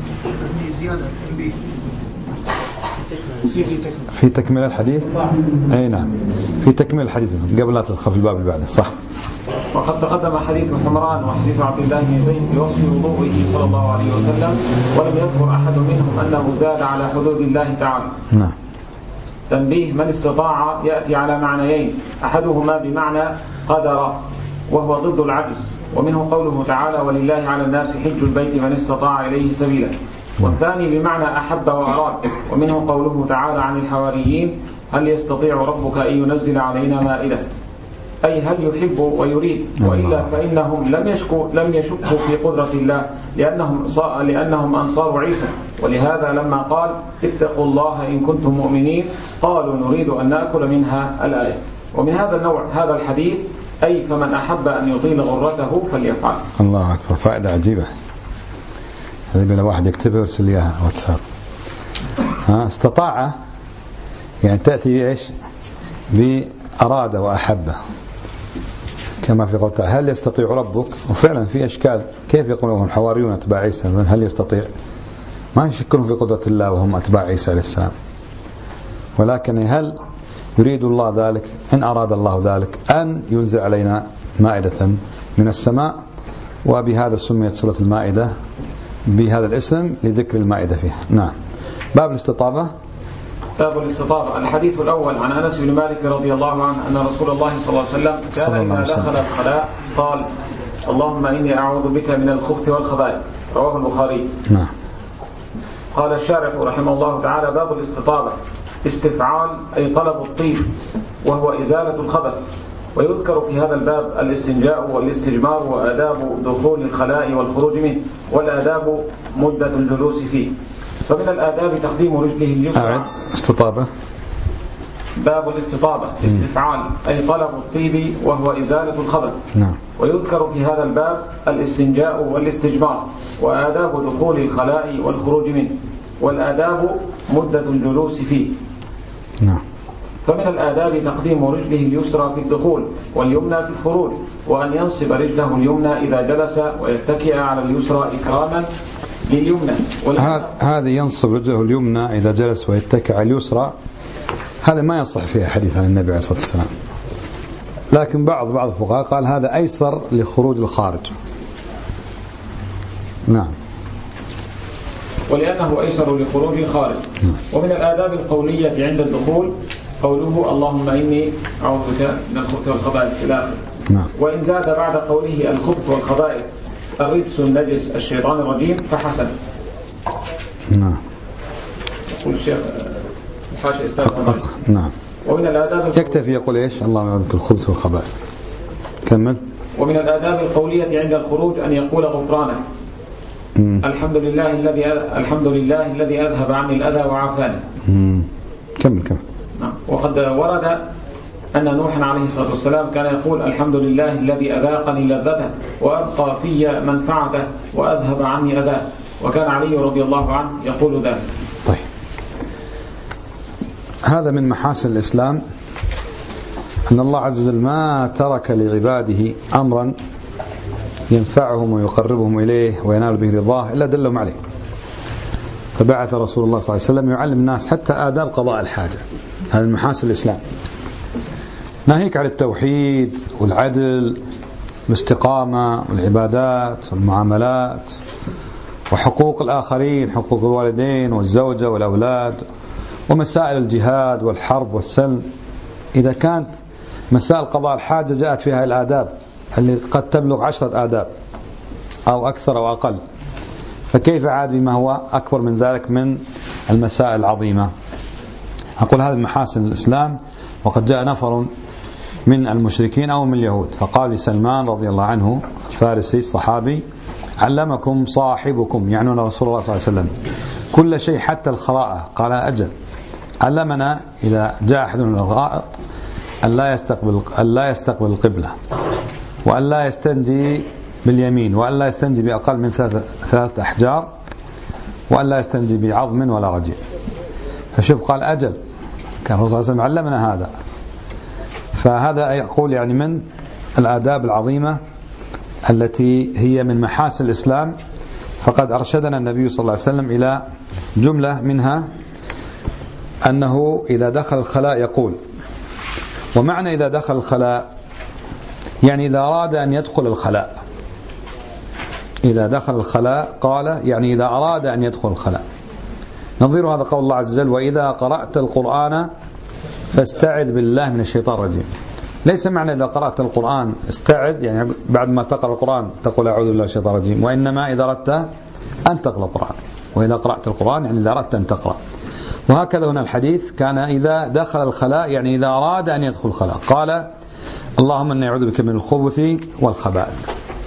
في تكمل الحديث. أي نعم، في تكمل الحديث قبل لا تدخل في الباب اللي بعده. صح. وقد تقدم حديث حمران وحديث عبد الله بن زيد بوصف وضوئه صلى الله عليه وسلم، ولم يذكر أحد منهم أنه زاد على حدود الله تعالى. نعم. تنبيه: من استطاع يأتي على معنيين، أحدهما بمعنى قدر وهو ضد العجز، ومنه قوله تعالى ولله على الناس حج البيت من استطاع إليه سبيلا، والثاني بمعنى أحب وأراد، ومنه قوله تعالى عن الحواريين هل يستطيع ربك أن ينزل علينا مائدة، أي هل يحب ويريد، وإلا فإنهم لم يشكوا في قدرة الله لأنهم أنصار عيسى، ولهذا لما قال اتقوا الله إن كنتم مؤمنين قالوا نريد أن نأكل منها الآية. ومن هذا النوع هذا الحديث، أي فمن أحب أن يطيل غرته فليفعل. الله أكبر، فائدة عجيبة هذه، بلا واحد يكتبها ويرسل لي اياها واتساب. استطاع يعني تأتي إيش؟ بأراد وأحب، كما في قول تعالى هل يستطيع ربك، وفعلا في أشكال كيف يقولون الحواريون أتباع عيسى هل يستطيع، ما يشكون في قدرة الله وهم أتباع عيسى عليه السلام، ولكن هل يريد الله ذلك إن أراد الله ذلك أن ينزل علينا مائدة من السماء، وبهذا سميت سورة المائدة بهذا الاسم لذكر المائدة فيها. نعم. باب الاستطابة. باب الاستطابة. الحديث الأول عن أنس بن مالك رضي الله عنه أن رسول الله صلى الله عليه وسلم كان إذا دخل الخلاء قال اللهم إني أعوذ بك من الخبث والخبائث، رواه البخاري. نعم. قال الشارح رحمه الله تعالى باب الاستطابة استفعال أي طلب الطيب وهو إزالة الخبث، ويذكر في هذا الباب الاستنجاء والاستجمار وآداب دخول الخلاء والخروج منه، والآداب مدة الجلوس فيه. فمن الآداب تقديم رجله اليسرى. استطابة باب الاستطابة استفعال أي طلب الطيب وهو إزالة الخبث. ويذكر في هذا الباب الاستنجاء والاستجمار وآداب دخول الخلاء والخروج منه، والآداب مدة الجلوس فيه. فمن الآداب تقديم رجله اليسرى في الدخول واليمنى في الخروج، وأن ينصب رجله اليمنى إذا جلس ويتكئ على اليسرى إكراما لليمنى. هذا ينصب رجله اليمنى إذا جلس ويتكئ على اليسرى، هذا ما يصح فيه حديث عن النبي عليه الصلاة والسلام، لكن بعض الفقهاء قال هذا أيسر لخروج الخارج. نعم. ولأنه أيسر لخروج الخارج. ومن الآداب القولية عند الدخول قوله اللهم إني أعوذ بك من الخبث والخبائث إلى آخره. وإن زاد بعد قوله الخبث والخبائث الرجس النجس الشيطان الرجيم فحسن. نعم. يقول الشيخ الحاشي استاذ. نعم. ومن الآداب يكتفي يقول إيش اللهم أعوذ بك الخبث والخبائث. كمل. ومن الآداب القولية عند الخروج أن يقول غفرانك الحمد لله الذي أذهب عني الأذى وعافاني. كمل. وقد ورد أن نوحا عليه الصلاة والسلام كان يقول الحمد لله الذي أذاقني لذته وأبقى في منفعته وأذهب عني أذاه، وكان علي رضي الله عنه يقول ذلك. طيب، هذا من محاسن الإسلام أن الله عز وجل ما ترك لعباده أمرا ينفعهم ويقربهم إليه وينال به رضاه إلا دلهم عليه، فبعث رسول الله صلى الله عليه وسلم يعلم الناس حتى آداب قضاء الحاجة. هذا من محاسن الإسلام، ناهيك عن التوحيد والعدل والاستقامة والعبادات والمعاملات وحقوق الآخرين، حقوق الوالدين والزوجة والأولاد، ومسائل الجهاد والحرب والسلم. إذا كانت مسائل قضاء الحاجة جاءت فيها الآداب اللي قد تبلغ 10 آداب أو أكثر أو أقل، فكيف عاد بما هو أكبر من ذلك من المسائل العظيمة؟ أقول هذا من محاسن الإسلام. وقد جاء نفر من المشركين أو من اليهود فقال لسلمان رضي الله عنه الفارسي الصحابي علمكم صاحبكم، يعنون رسول الله صلى الله عليه وسلم، كل شيء حتى الخراءة؟ قال أجل، علمنا إذا جاء أحدنا الغائط أن لا يستقبل القبلة، وأن لا يستنجي باليمين، وأن لا يستنجي بأقل من 3 أحجار، وأن لا يستنجي بعظم ولا رجيع. فشوف قال أجل، كان الرسول صلى الله عليه وسلم علمنا هذا. فهذا يقول يعني من الآداب العظيمة التي هي من محاسن الإسلام. فقد أرشدنا النبي صلى الله عليه وسلم إلى جملة منها أنه إذا دخل الخلاء يقول. ومعنى إذا دخل الخلاء يعني إذا أراد أن يدخل الخلاء. إذا دخل الخلاء قال يعني إذا أراد أن يدخل الخلاء. نظير هذا قول الله عز وجل وإذا قرأت القرآن فاستعذ بالله من الشيطان الرجيم. ليس معنى إذا قرأت القرآن استعذ يعني بعد ما تقرأ القرآن تقول أعوذ بالله من الشيطان الرجيم، وإنما إذا أردت أن تقرأ القرآن. وإذا قرأت القرآن يعني إذا أردت أن تقرأ. وهكذا هنا الحديث كان إذا دخل الخلاء يعني إذا أراد أن يدخل الخلاء قال اللهم إني أعوذ بك من الخبث والخبائث.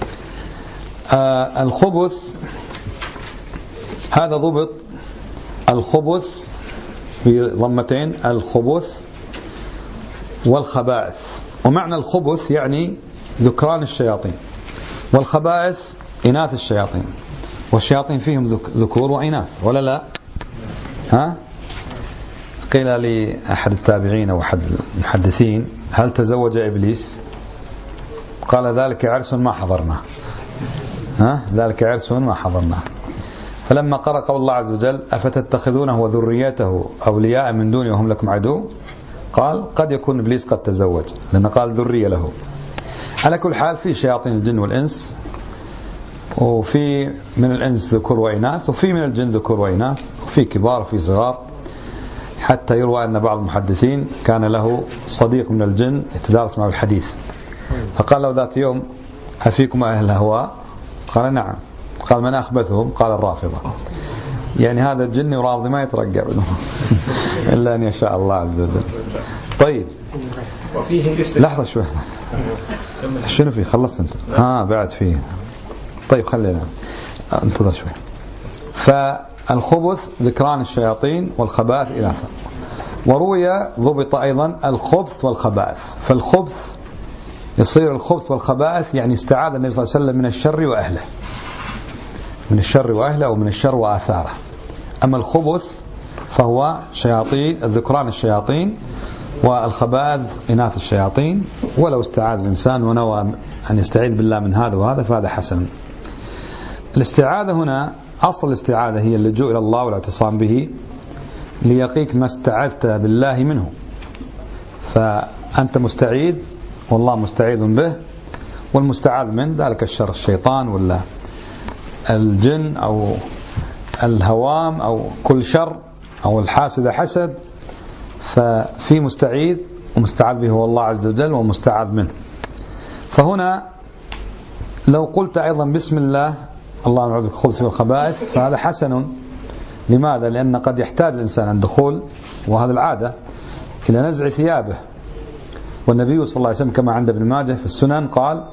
الخبث هذا ضبط، الخبث بضمتين، الخبث والخبائث. ومعنى الخبث يعني ذكران الشياطين، والخبائث إناث الشياطين، والشياطين فيهم ذكور وإناث ولا لا؟ ها؟ قيل لي أحد التابعين أو أحد المحدثين هل تزوج إبليس؟ قال ذلك عرس ما حضرناه. ذلك عرس ما حضرناه. فلما قرأ قول الله عز وجل أفتتخذونه وذريته أولياء من دوني وهم لكم عدو، قال قد يكون إبليس قد تزوج، لأن قال ذرية له. على كل حال في شياطين الجن والإنس، وفي من الإنس ذكور وإناث، وفي من الجن ذكور وإناث، وفي كبار وفي صغار، حتى يروى أن بعض المحدثين كان له صديق من الجن يتدارس معه الحديث، فقال له ذات يوم أفيكم أهل الهواء؟ قال نعم. قال من أخبثهم؟ قال الرافضة. يعني هذا الجن يراضي ما يترقع إلا أن يشاء الله عز وجل. طيب لحظة شوي، شنو فيه؟ خلصت أنت؟ بعد فيه. طيب خلينا انتظر شوي. فالخبث ذكران الشياطين والخبائث إناثا. وروي ضبط أيضا الخبث والخبائث. فالخبث يصير الخبث والخبائث يعني استعاذ النبي صلى الله عليه وسلم من الشر وأهله، من الشر وأهله ومن الشر وآثاره. أما الخبث فهو شياطين الذكران الشياطين، والخبائث إناث الشياطين. ولو استعاذ الإنسان ونوى أن يستعيذ بالله من هذا وهذا فهذا حسن. الاستعاذة هنا أصل الاستعاذة هي اللجوء إلى الله والاعتصام به ليقيك ما استعذت بالله منه. فأنت مستعيذ والله مستعيذ به، والمستعاذ من ذلك الشر الشيطان ولا الجن أو الهوام أو كل شر أو الحاسد حسد. ففي مستعيذ ومستعاذ به هو الله عز وجل ومستعاذ منه. فهنا لو قلت أيضا بسم الله اللهم أعوذ بك من الخبث والخبائث فهذا حسن. لماذا؟ لأن قد يحتاج الإنسان عند دخول، وهذا العادة، إلى نزع ثيابه. والنبي صلى الله عليه وسلم كما عند ابن ماجه في السنن قال: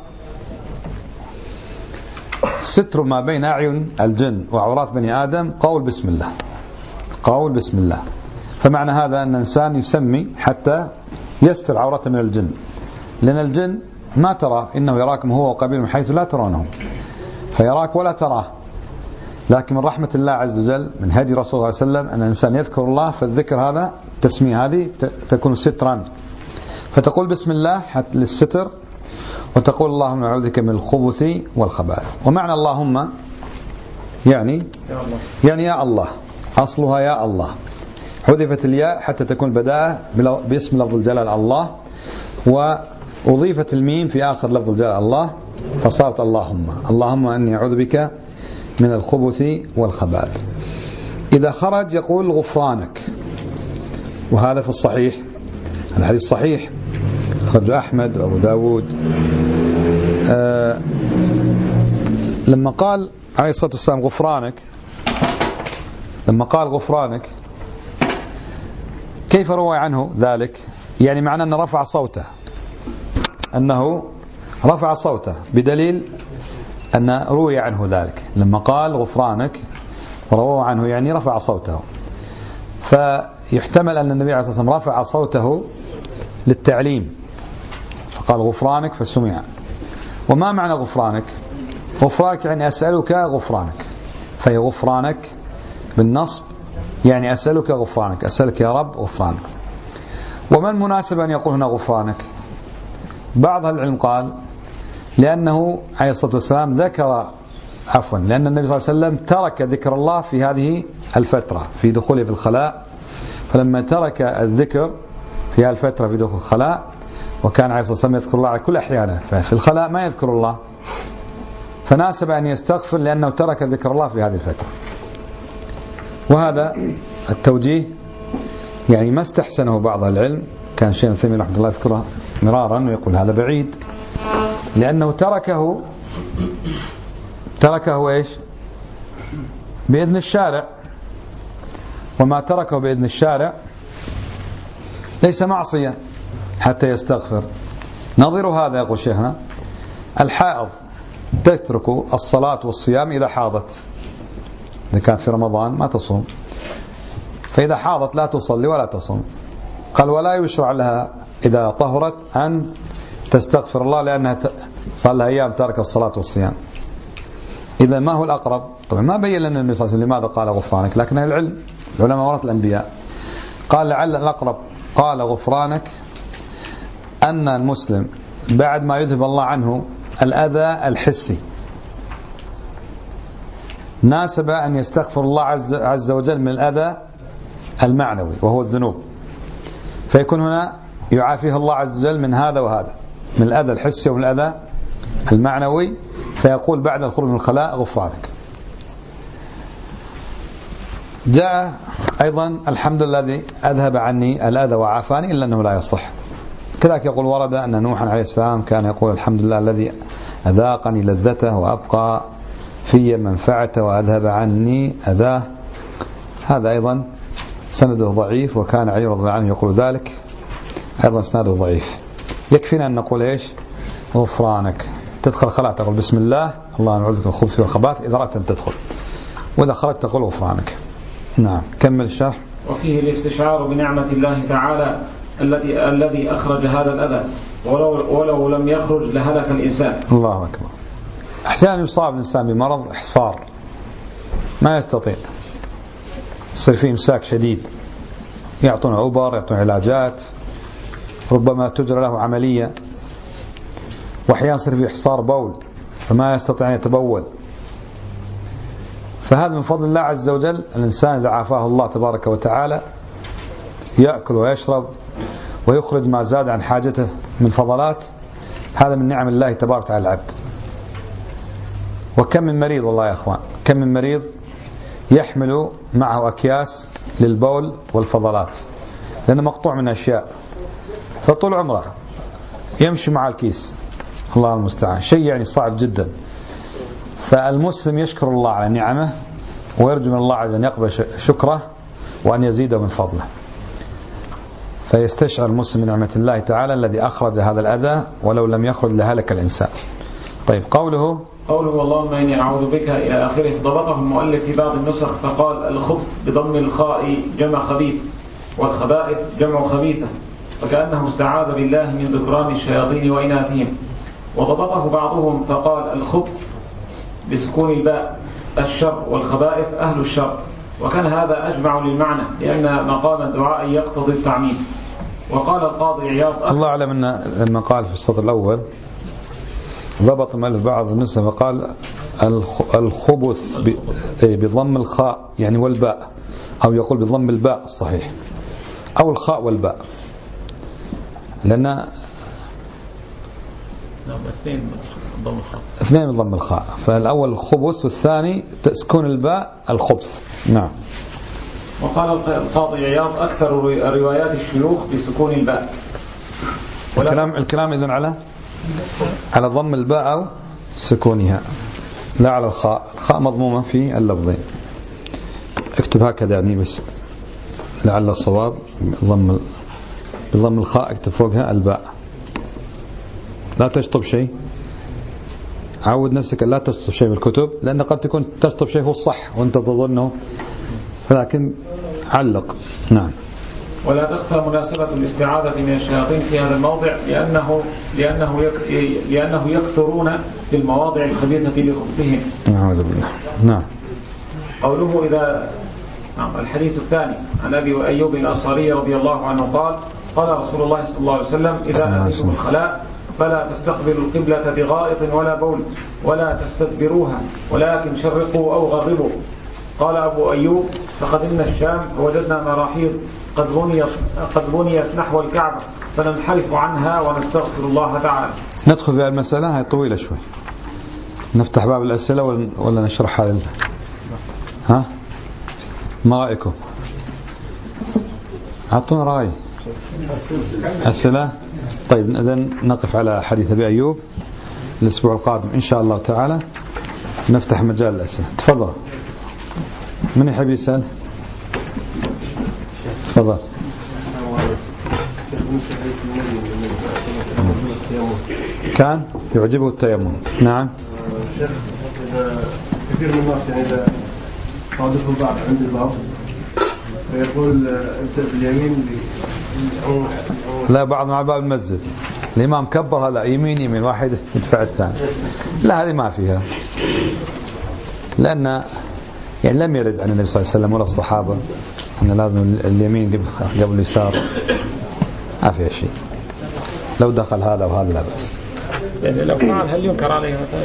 ستر ما بين أعين الجن وعورات بني آدم قول بسم الله، قول بسم الله. فمعنى هذا أن الإنسان يسمي حتى يستر عورته من الجن، لأن الجن ما ترى، إنه يراكم هو وقبيل من حيث لا ترونه، فيراك ولا تراه. لكن من رحمة الله عز وجل من هدي رسول الله صلى الله عليه وسلم أن الإنسان يذكر الله، فالذكر هذا تسمية هذه تكون سترا. فتقول بسم الله حتى للستر، وتقول اللهم أعوذ بك من الخبث والخبائث. ومعنى اللهم يعني يا الله، أصلها يا الله، حذفت الياء حتى تكون بداءة باسم لفظ الجلال الله، وأضيفت الميم في آخر لفظ الجلال الله، فصارت اللهم أني أعوذ بك من الخبث والخبائث. إذا خرج يقول غفرانك، وهذا في الصحيح، الحديث صحيح خرج أحمد وأبو داود. لما قال عليه الصلاة والسلام غفرانك، لما قال غفرانك كيف روى عنه ذلك؟ يعني معنى أنه رفع صوته، أنه رفع صوته، بدليل أن روي عنه ذلك. لما قال غفرانك روى عنه يعني رفع صوته. فيحتمل أن النبي عليه الصلاة والسلام رفع صوته للتعليم، فقال غفرانك فسمع. وما معنى غفرانك؟ غفرانك يعني أسألك غفرانك، فهي غفرانك بالنصب يعني أسألك غفرانك، أسألك يا رب غفرانك. وما المناسب أن يقول هنا غفرانك؟ بعض العلم قال لأنه عليه الصلاة والسلام لأن النبي صلى الله عليه وسلم ترك ذكر الله في هذه الفترة في دخوله في الخلاء. فلما ترك الذكر في هذه الفترة في دخول الخلاء، وكان عليه الصلاة والسلام يذكر الله على كل أحيانه، ففي الخلاء ما يذكر الله، فناسب أن يستغفر لأنه ترك ذكر الله في هذه الفترة. وهذا التوجيه يعني ما استحسنه بعض العلم، كان شيخ ثيمين رحمه الله يذكره مرارا ويقول هذا بعيد، لأنه تركه إيش؟ بإذن الشارع، وما تركه بإذن الشارع ليس معصية حتى يستغفر. نظير هذا يقول شيخنا الحائض تترك الصلاة والصيام إذا حاضت، إذا كانت في رمضان ما تصوم، فإذا حاضت لا تصلي ولا تصوم. قال ولا يشرع لها إذا طهرت أن تستغفر الله لأنها صار لها أيام ترك الصلاة والصيام. إذا ما هو الأقرب؟ طبعا ما بين لنا النبي صلى الله عليه وسلم لماذا قال غفرانك، لكن العلماء ورثة الأنبياء، قال لعل الأقرب قال غفرانك أن المسلم بعد ما يذهب الله عنه الأذى الحسي ناسب أن يستغفر الله عز وجل من الأذى المعنوي وهو الذنوب، فيكون هنا يعافيه الله عز وجل من هذا وهذا، من الأذى الحسي ومن الأذى المعنوي، فيقول بعد الخروج من الخلاء غفرانك. جاء أيضا الحمد لله الذي أذهب عني الأذى وعافاني، إلا أنه لا يصح. كذلك يقول ورد أن نوحا عليه السلام كان يقول الحمد لله الذي أذاقني لذته وأبقى في منفعته وأذهب عني أذاه. هذا أيضا سنده ضعيف، وكان علي رضي الله عنه يقول ذلك أيضا سنده ضعيف. يكفينا أن نقول إيش؟ غفرانك. تدخل خلاء تقول بسم الله اللهم أعوذ بك من الخبث والخبائث إذا أردت أن تدخل، وإذا خرجت تقول غفرانك. نعم كمل الشرح. وفيه الاستشعار بنعمة الله تعالى الذي أخرج هذا الأذى، ولو لم يخرج لهلك الإنسان. الله أكبر. أحيانا يصاب الإنسان بمرض إحصار ما يستطيع، يصير فيه إمساك شديد، يعطون عبر، يعطون علاجات، ربما تجرى له عملية، وأحيانا يصير فيه إحصار بول فما يستطيع أن يتبول. فهذا من فضل الله عز وجل. الإنسان إذا عافاه الله تبارك وتعالى يأكل ويشرب ويخرج ما زاد عن حاجته من فضلات، هذا من نعم الله تبارك وتعالى العبد. وكم من مريض والله يا أخوان، كم من مريض يحمل معه أكياس للبول والفضلات لأنه مقطوع من أشياء، فطول عمره يمشي مع الكيس، الله المستعان، شيء يعني صعب جدا. فالمسلم يشكر الله على نعمه ويرجو من الله عز وجل أن يقبل شكره وأن يزيده من فضله، فيستشعر المسلم نعمة الله تعالى الذي أخرج هذا الأذى، ولو لم يخرج لهلك الإنسان. طيب قوله اللهم إني أعوذ بك إلى آخره. ضبطه المؤلف في بعض النسخ فقال الخبث بضم الخاء جمع خبيث، والخبائث جمع خبيثة، فكأنه استعاذ بالله من ذكران الشياطين وإناثهم. وضبطه بعضهم فقال الخبث بسكون الباء الشر، والخبائث أهل الشر، وكان هذا أجمع للمعنى لأن مقام الدعاء يقتضي التعميم. وقال القاضي عياض الله أعلم أن لما قال في السطر الأول ضبط المؤلف بعض النسخ فقال الخبث بضم الخاء يعني والباء، أو يقول بضم الباء الصحيح، أو الخاء والباء، لأن اثنين بضم الخاء، فالأول الخبث والثاني تسكن الباء الخبث. نعم. وقال القاضي عياض أكثر روايات الشيوخ بسكون الباء. الكلام إذن على ضم الباء أو سكونها، لا على الخاء. الخاء مضمومة في اللفظين. اكتب هكذا يعني بس لعل الصواب، بضم الخاء اكتب فوقها الباء، لا تشطب شيء. عود نفسك لا تشطب شيء بالكتب، لأن قد تكون تشطب شيء هو الصح وانت تظنه، لكن علق. نعم. ولا تخفى مناسبة الاستعاذة من الشياطين في هذا الموضع لأنه يكثرون في المواضع الخبيثة لخبثهم. أعوذ بالله. نعم. قوله الحديث الثاني عن أبي أيوب الأنصاري رضي الله عنه قال قال رسول الله صلى الله عليه وسلم إذا أتيتم الخلاء فلا تستقبلوا القبلة بغائط ولا بول ولا تستدبروها، ولكن شرقوا أو غربوا. قال أبو أيوب فقدمنا الشام فوجدنا مراحيض قد بنيت نحو الكعبة فننحرف عنها ونستغفر الله تعالى. ندخل في المسألة، هي طويلة شوي، نفتح باب الأسئلة ولا نشرح هذا؟ ها؟ ما رأيكم؟ أعطونا رأي. أسئلة؟ طيب إذن نقف على حديث أبي أيوب الأسبوع القادم إن شاء الله تعالى، نفتح مجال الأسئلة. تفضل. من يحب يسأل؟ تفضل. كان يعجبه التيمم. نعم. كثير من الناس يعني إذا صادفوا بعض عند الباب فيقول أنت باليمين لا، بعض مع باب المسجد الإمام كبر هذا يمين واحد يدفع الثاني. لا، هذه ما فيها، لأن يعني لم يرد عن النبي صلى الله عليه وسلم ولا الصحابة أن لازم اليمين قبل اليسار، ما فيها شيء. لو دخل هذا وهذا لا بأس. يعني لو فعل هل ينكر عليه مثلا؟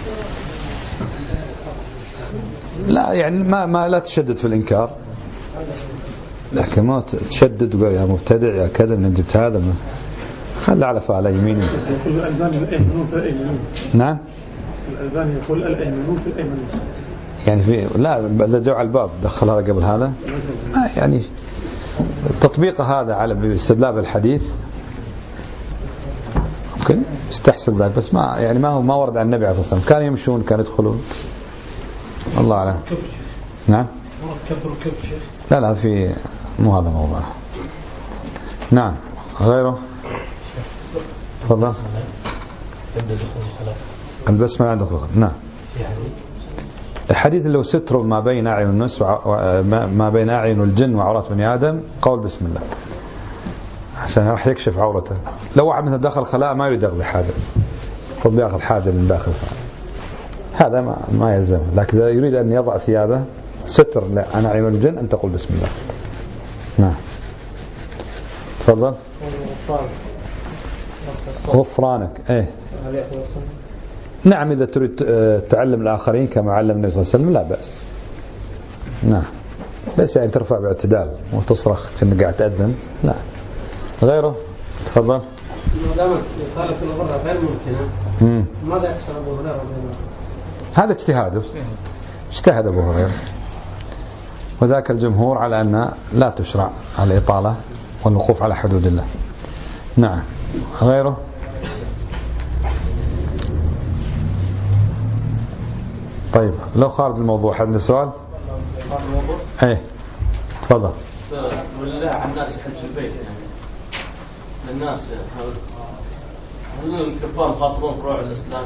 لا، يعني ما لا تشدد في الإنكار، لكن ما تشدد يا مبتدع يا كذا من جبت هذا، خلي على فعل يمين. نعم. الألباني يقول الأيمنون في الأيمنون، يعني في لا إذا جاء على الباب دخل هذا قبل هذا، يعني التطبيق هذا على باستدلال الحديث ممكن استحسن ذلك، بس ما يعني ما ورد عن النبي عليه الصلاة والسلام. كانوا يمشون، كانوا يدخلون، الله أعلم. نعم. لا في مو هذا الموضوع. نعم. غيره. تفضل. البسمة عند الخلق. نعم. الحديث اللي هو ستر ما بين أعين الناس ما بين أعين الجن وعورات بني آدم قول بسم الله عشان راح يكشف عورته. لو واحد مثلا دخل خلاء ما يريد ياخذ حاجة طب ياخذ حاجة من داخل هذا ما يلزم، لكن إذا يريد أن يضع ثيابه ستر عن أعين الجن أن تقول بسم الله. نعم تفضل. غفرانك إيه نعم، إذا تريد تعلم الآخرين كما علم النبي صلى الله عليه وسلم لا بأس. نعم بس يعني ترفع باعتدال وتصرخ كأنك قاعد تأذن لا. غيره تفضل. ما دامت قالت الغرة غير ممكنة ماذا يحصل أبو هريرة؟ هذا اجتهاده، اجتهد أبو هريرة، وذاك الجمهور على أن لا تشرع على الإطالة والوقوف على حدود الله. نعم غيره. طيب لو خارج الموضوع حد سؤال؟ ايه تفضل. ولله على الناس يحج البيت يعني الناس هل الكفار مخاطبون فروع الإسلام؟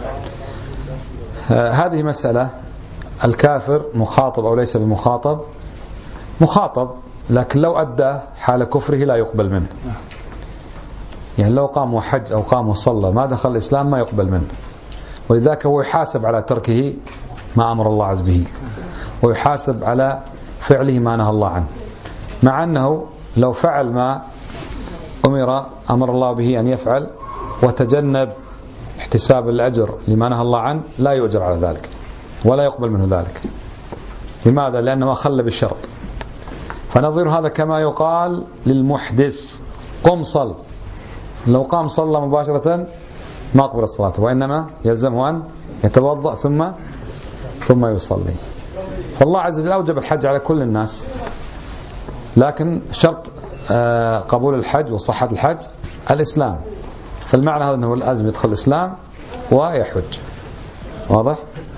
هذه مسألة. الكافر مخاطب أو ليس بمخاطب؟ مخاطب، لكن لو أدى حال كفره لا يقبل منه. يعني لو قام وحج أو قام وصلى ما دخل الإسلام ما يقبل منه، ولذلك هو يحاسب على تركه ما أمر الله عز به، ويحاسب على فعله ما نهى الله عنه، مع أنه لو فعل ما أمر الله به أن يفعل وتجنب احتساب الأجر لما نهى الله عنه لا يؤجر على ذلك ولا يقبل منه ذلك. لماذا؟ لأنه خل بالشرط. فنظير هذا كما يقال للمحدث قم صل، لو قام صلى مباشرة ما قبل الصلاة، وإنما يلزمه أن يتوضأ ثم يصلي. فالله عز وجل أوجب الحج على كل الناس، لكن شرط قبول الحج وصحة الحج الإسلام. فالمعنى هذا أنه لازم يدخل الإسلام ويحج. واضح؟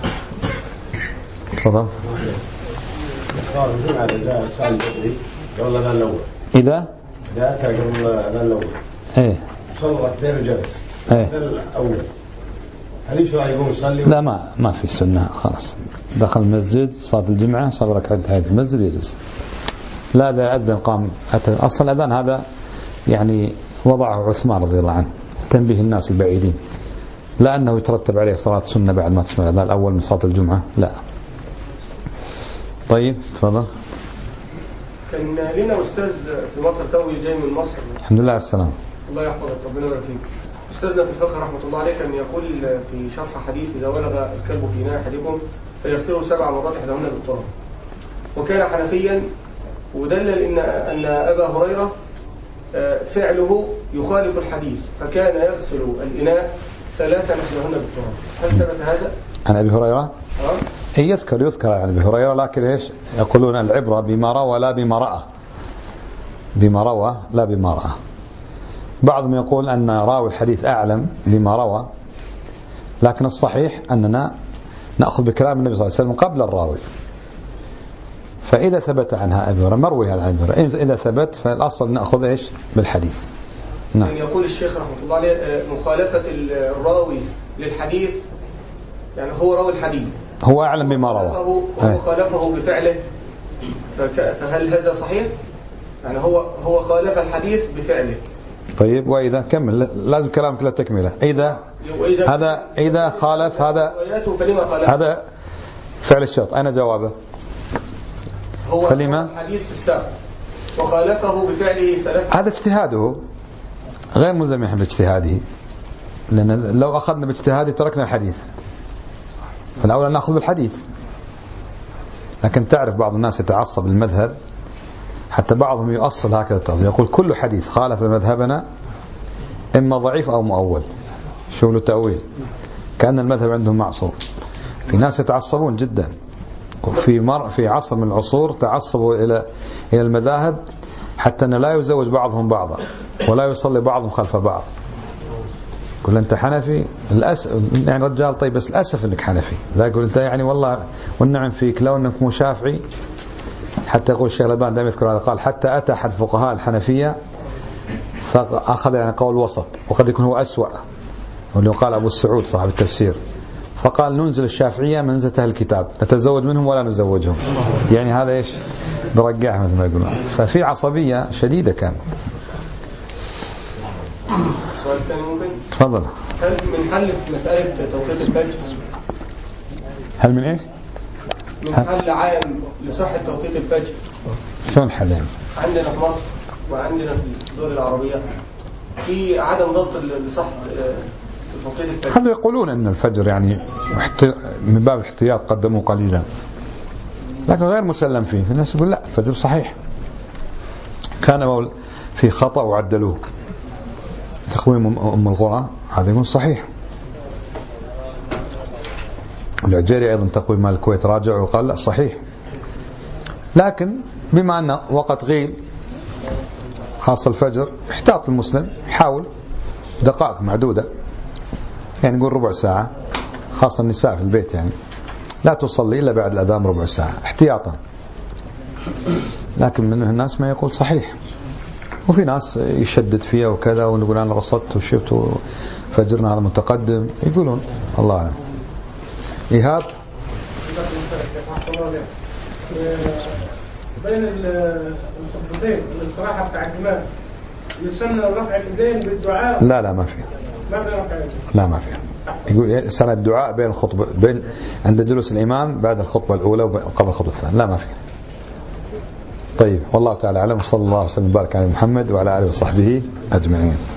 تفضل. صار الجمعة إذا الساعة البدري قبل الأذان الأول. إذا أتى قبل الأذان الأول. إيه. صلى ركعتين وجلس. إيه. الأول. هل يشرع يقوم يصلي؟ لا ما في سنة خلاص. دخل المسجد صلاة الجمعة صلى ركعتين في المسجد يجلس. لا إذا أذن قام أصل الأذان هذا يعني وضعه عثمان رضي الله عنه تنبيه الناس البعيدين، لا أنه يترتب عليه صلاة سنة بعد ما تسمع الأذان الأول من صلاة الجمعة لا. طيب تفضل. كان لنا أستاذ في مصر توي جاي من مصر. الحمد لله على السلام. الله يحفظك ربنا يبارك فيك. أستاذنا في الفقه رحمة الله عليه كان يقول في شرح حديث إذا ولغ الكلب في إناء أحدكم فيغسله 7 مرات إحداهن بالتراب، وكان حنفيا، ودلل أن أبا هريرة فعله يخالف الحديث فكان يغسل الإناء 3 إحداهن بالتراب. هل ثبت هذا؟ عن أبي هريرة؟ يذكر عن أبي هريرة، لكن إيش يقولون العبرة بما روى لا بما رأى، بما روى لا بما رأى. بعضهم يقول أن راوي الحديث أعلم بما روى، لكن الصحيح أننا نأخذ بكلام النبي صلى الله عليه وسلم قبل الراوي. فإذا ثبت عنها أبي هريرة مروي هذا عن أبي هريرة، إذا ثبت فالأصل نأخذ إيش بالحديث. نعم. يعني يقول الشيخ رحمة الله عليه مخالفة الراوي للحديث، يعني هو راوي الحديث هو أعلم بما روى وخالفه بفعله، فهل هذا صحيح؟ يعني هو خالف الحديث بفعله. طيب وإذا كمل لازم كلامك لا تكمله. إذا خالف هذا فعل الشرط. أنا جوابه هو فلما الحديث في السابق وخالفه بفعله 3. هذا اجتهاده غير ملزم يحب اجتهاده، لأن لو أخذنا باجتهاده تركنا الحديث، فالأولى نأخذ بالحديث. لكن تعرف بعض الناس يتعصب المذهب، حتى بعضهم يؤصل هكذا التعصب، يقول كل حديث خالف مذهبنا إما ضعيف أو مؤول، شو له تأويل، كأن المذهب عندهم معصوم. في ناس يتعصبون جدا، في عصر من العصور تعصبوا إلى المذاهب حتى أن لا يزوج بعضهم بعضا ولا يصلي بعضهم خلف بعض. يقول أنت حنفي يعني رجال طيب بس الأسف أنك حنفي، لا يقول أنت يعني والله والنعم فيك لو أنك مو شافعي. حتى يقول الشيخ الألباني دائما يذكر هذا، قال حتى أتى أحد فقهاء الحنفية فأخذ يعني قول وسط، وقد يكون هو أسوأ، واللي قال أبو السعود صاحب التفسير فقال ننزل الشافعية منزلة أهل الكتاب، نتزوج منهم ولا نزوجهم. يعني هذا إيش برجعها مثل ما يقولون. ففي عصبية شديدة كان. سؤال ثاني ممكن؟ تفضل. هل من حل في مسألة توقيت الفجر؟ هل من إيش؟ من حل عام لصحة توقيت الفجر؟ شلون حل يعني؟ عندنا في مصر وعندنا في الدول العربية في عدم ضبط لصحة توقيت الفجر. هذا يقولون أن الفجر يعني من باب الاحتياط قدموا قليلا، لكن غير مسلم فيه. الناس يقول لا الفجر صحيح، كان في خطأ وعدلوه. تقويم أم القرى هذا يكون صحيح. العجيري أيضا تقويم مال الكويت راجع وقال لا صحيح. لكن بما أن وقت غيل خاصة الفجر، احتاط المسلم يحاول دقائق معدودة، يعني نقول ربع ساعة، خاصة النساء في البيت يعني لا تصلي إلا بعد الأذان ربع ساعة احتياطا. لكن منه الناس ما يقول صحيح، وفي ناس يشدد فيها وكذا، ونقول أنا رصدت وشفت فجرنا هذا متقدم، يقولون الله أعلم. إيهاب بين الخطبتين الاستراحة بتاع الإمام يسمى رفع اليدين بالدعاء؟ لا ما في. ما في رفع اليدين؟ لا ما في. يقول سنة الدعاء بين الخطبة، بين عند جلوس الإمام بعد الخطبة الأولى وقبل الخطبة الثانية. لا ما في. طيب والله تعالى أعلم، وصلى الله وسلم وبارك على محمد وعلى آله وصحبه أجمعين.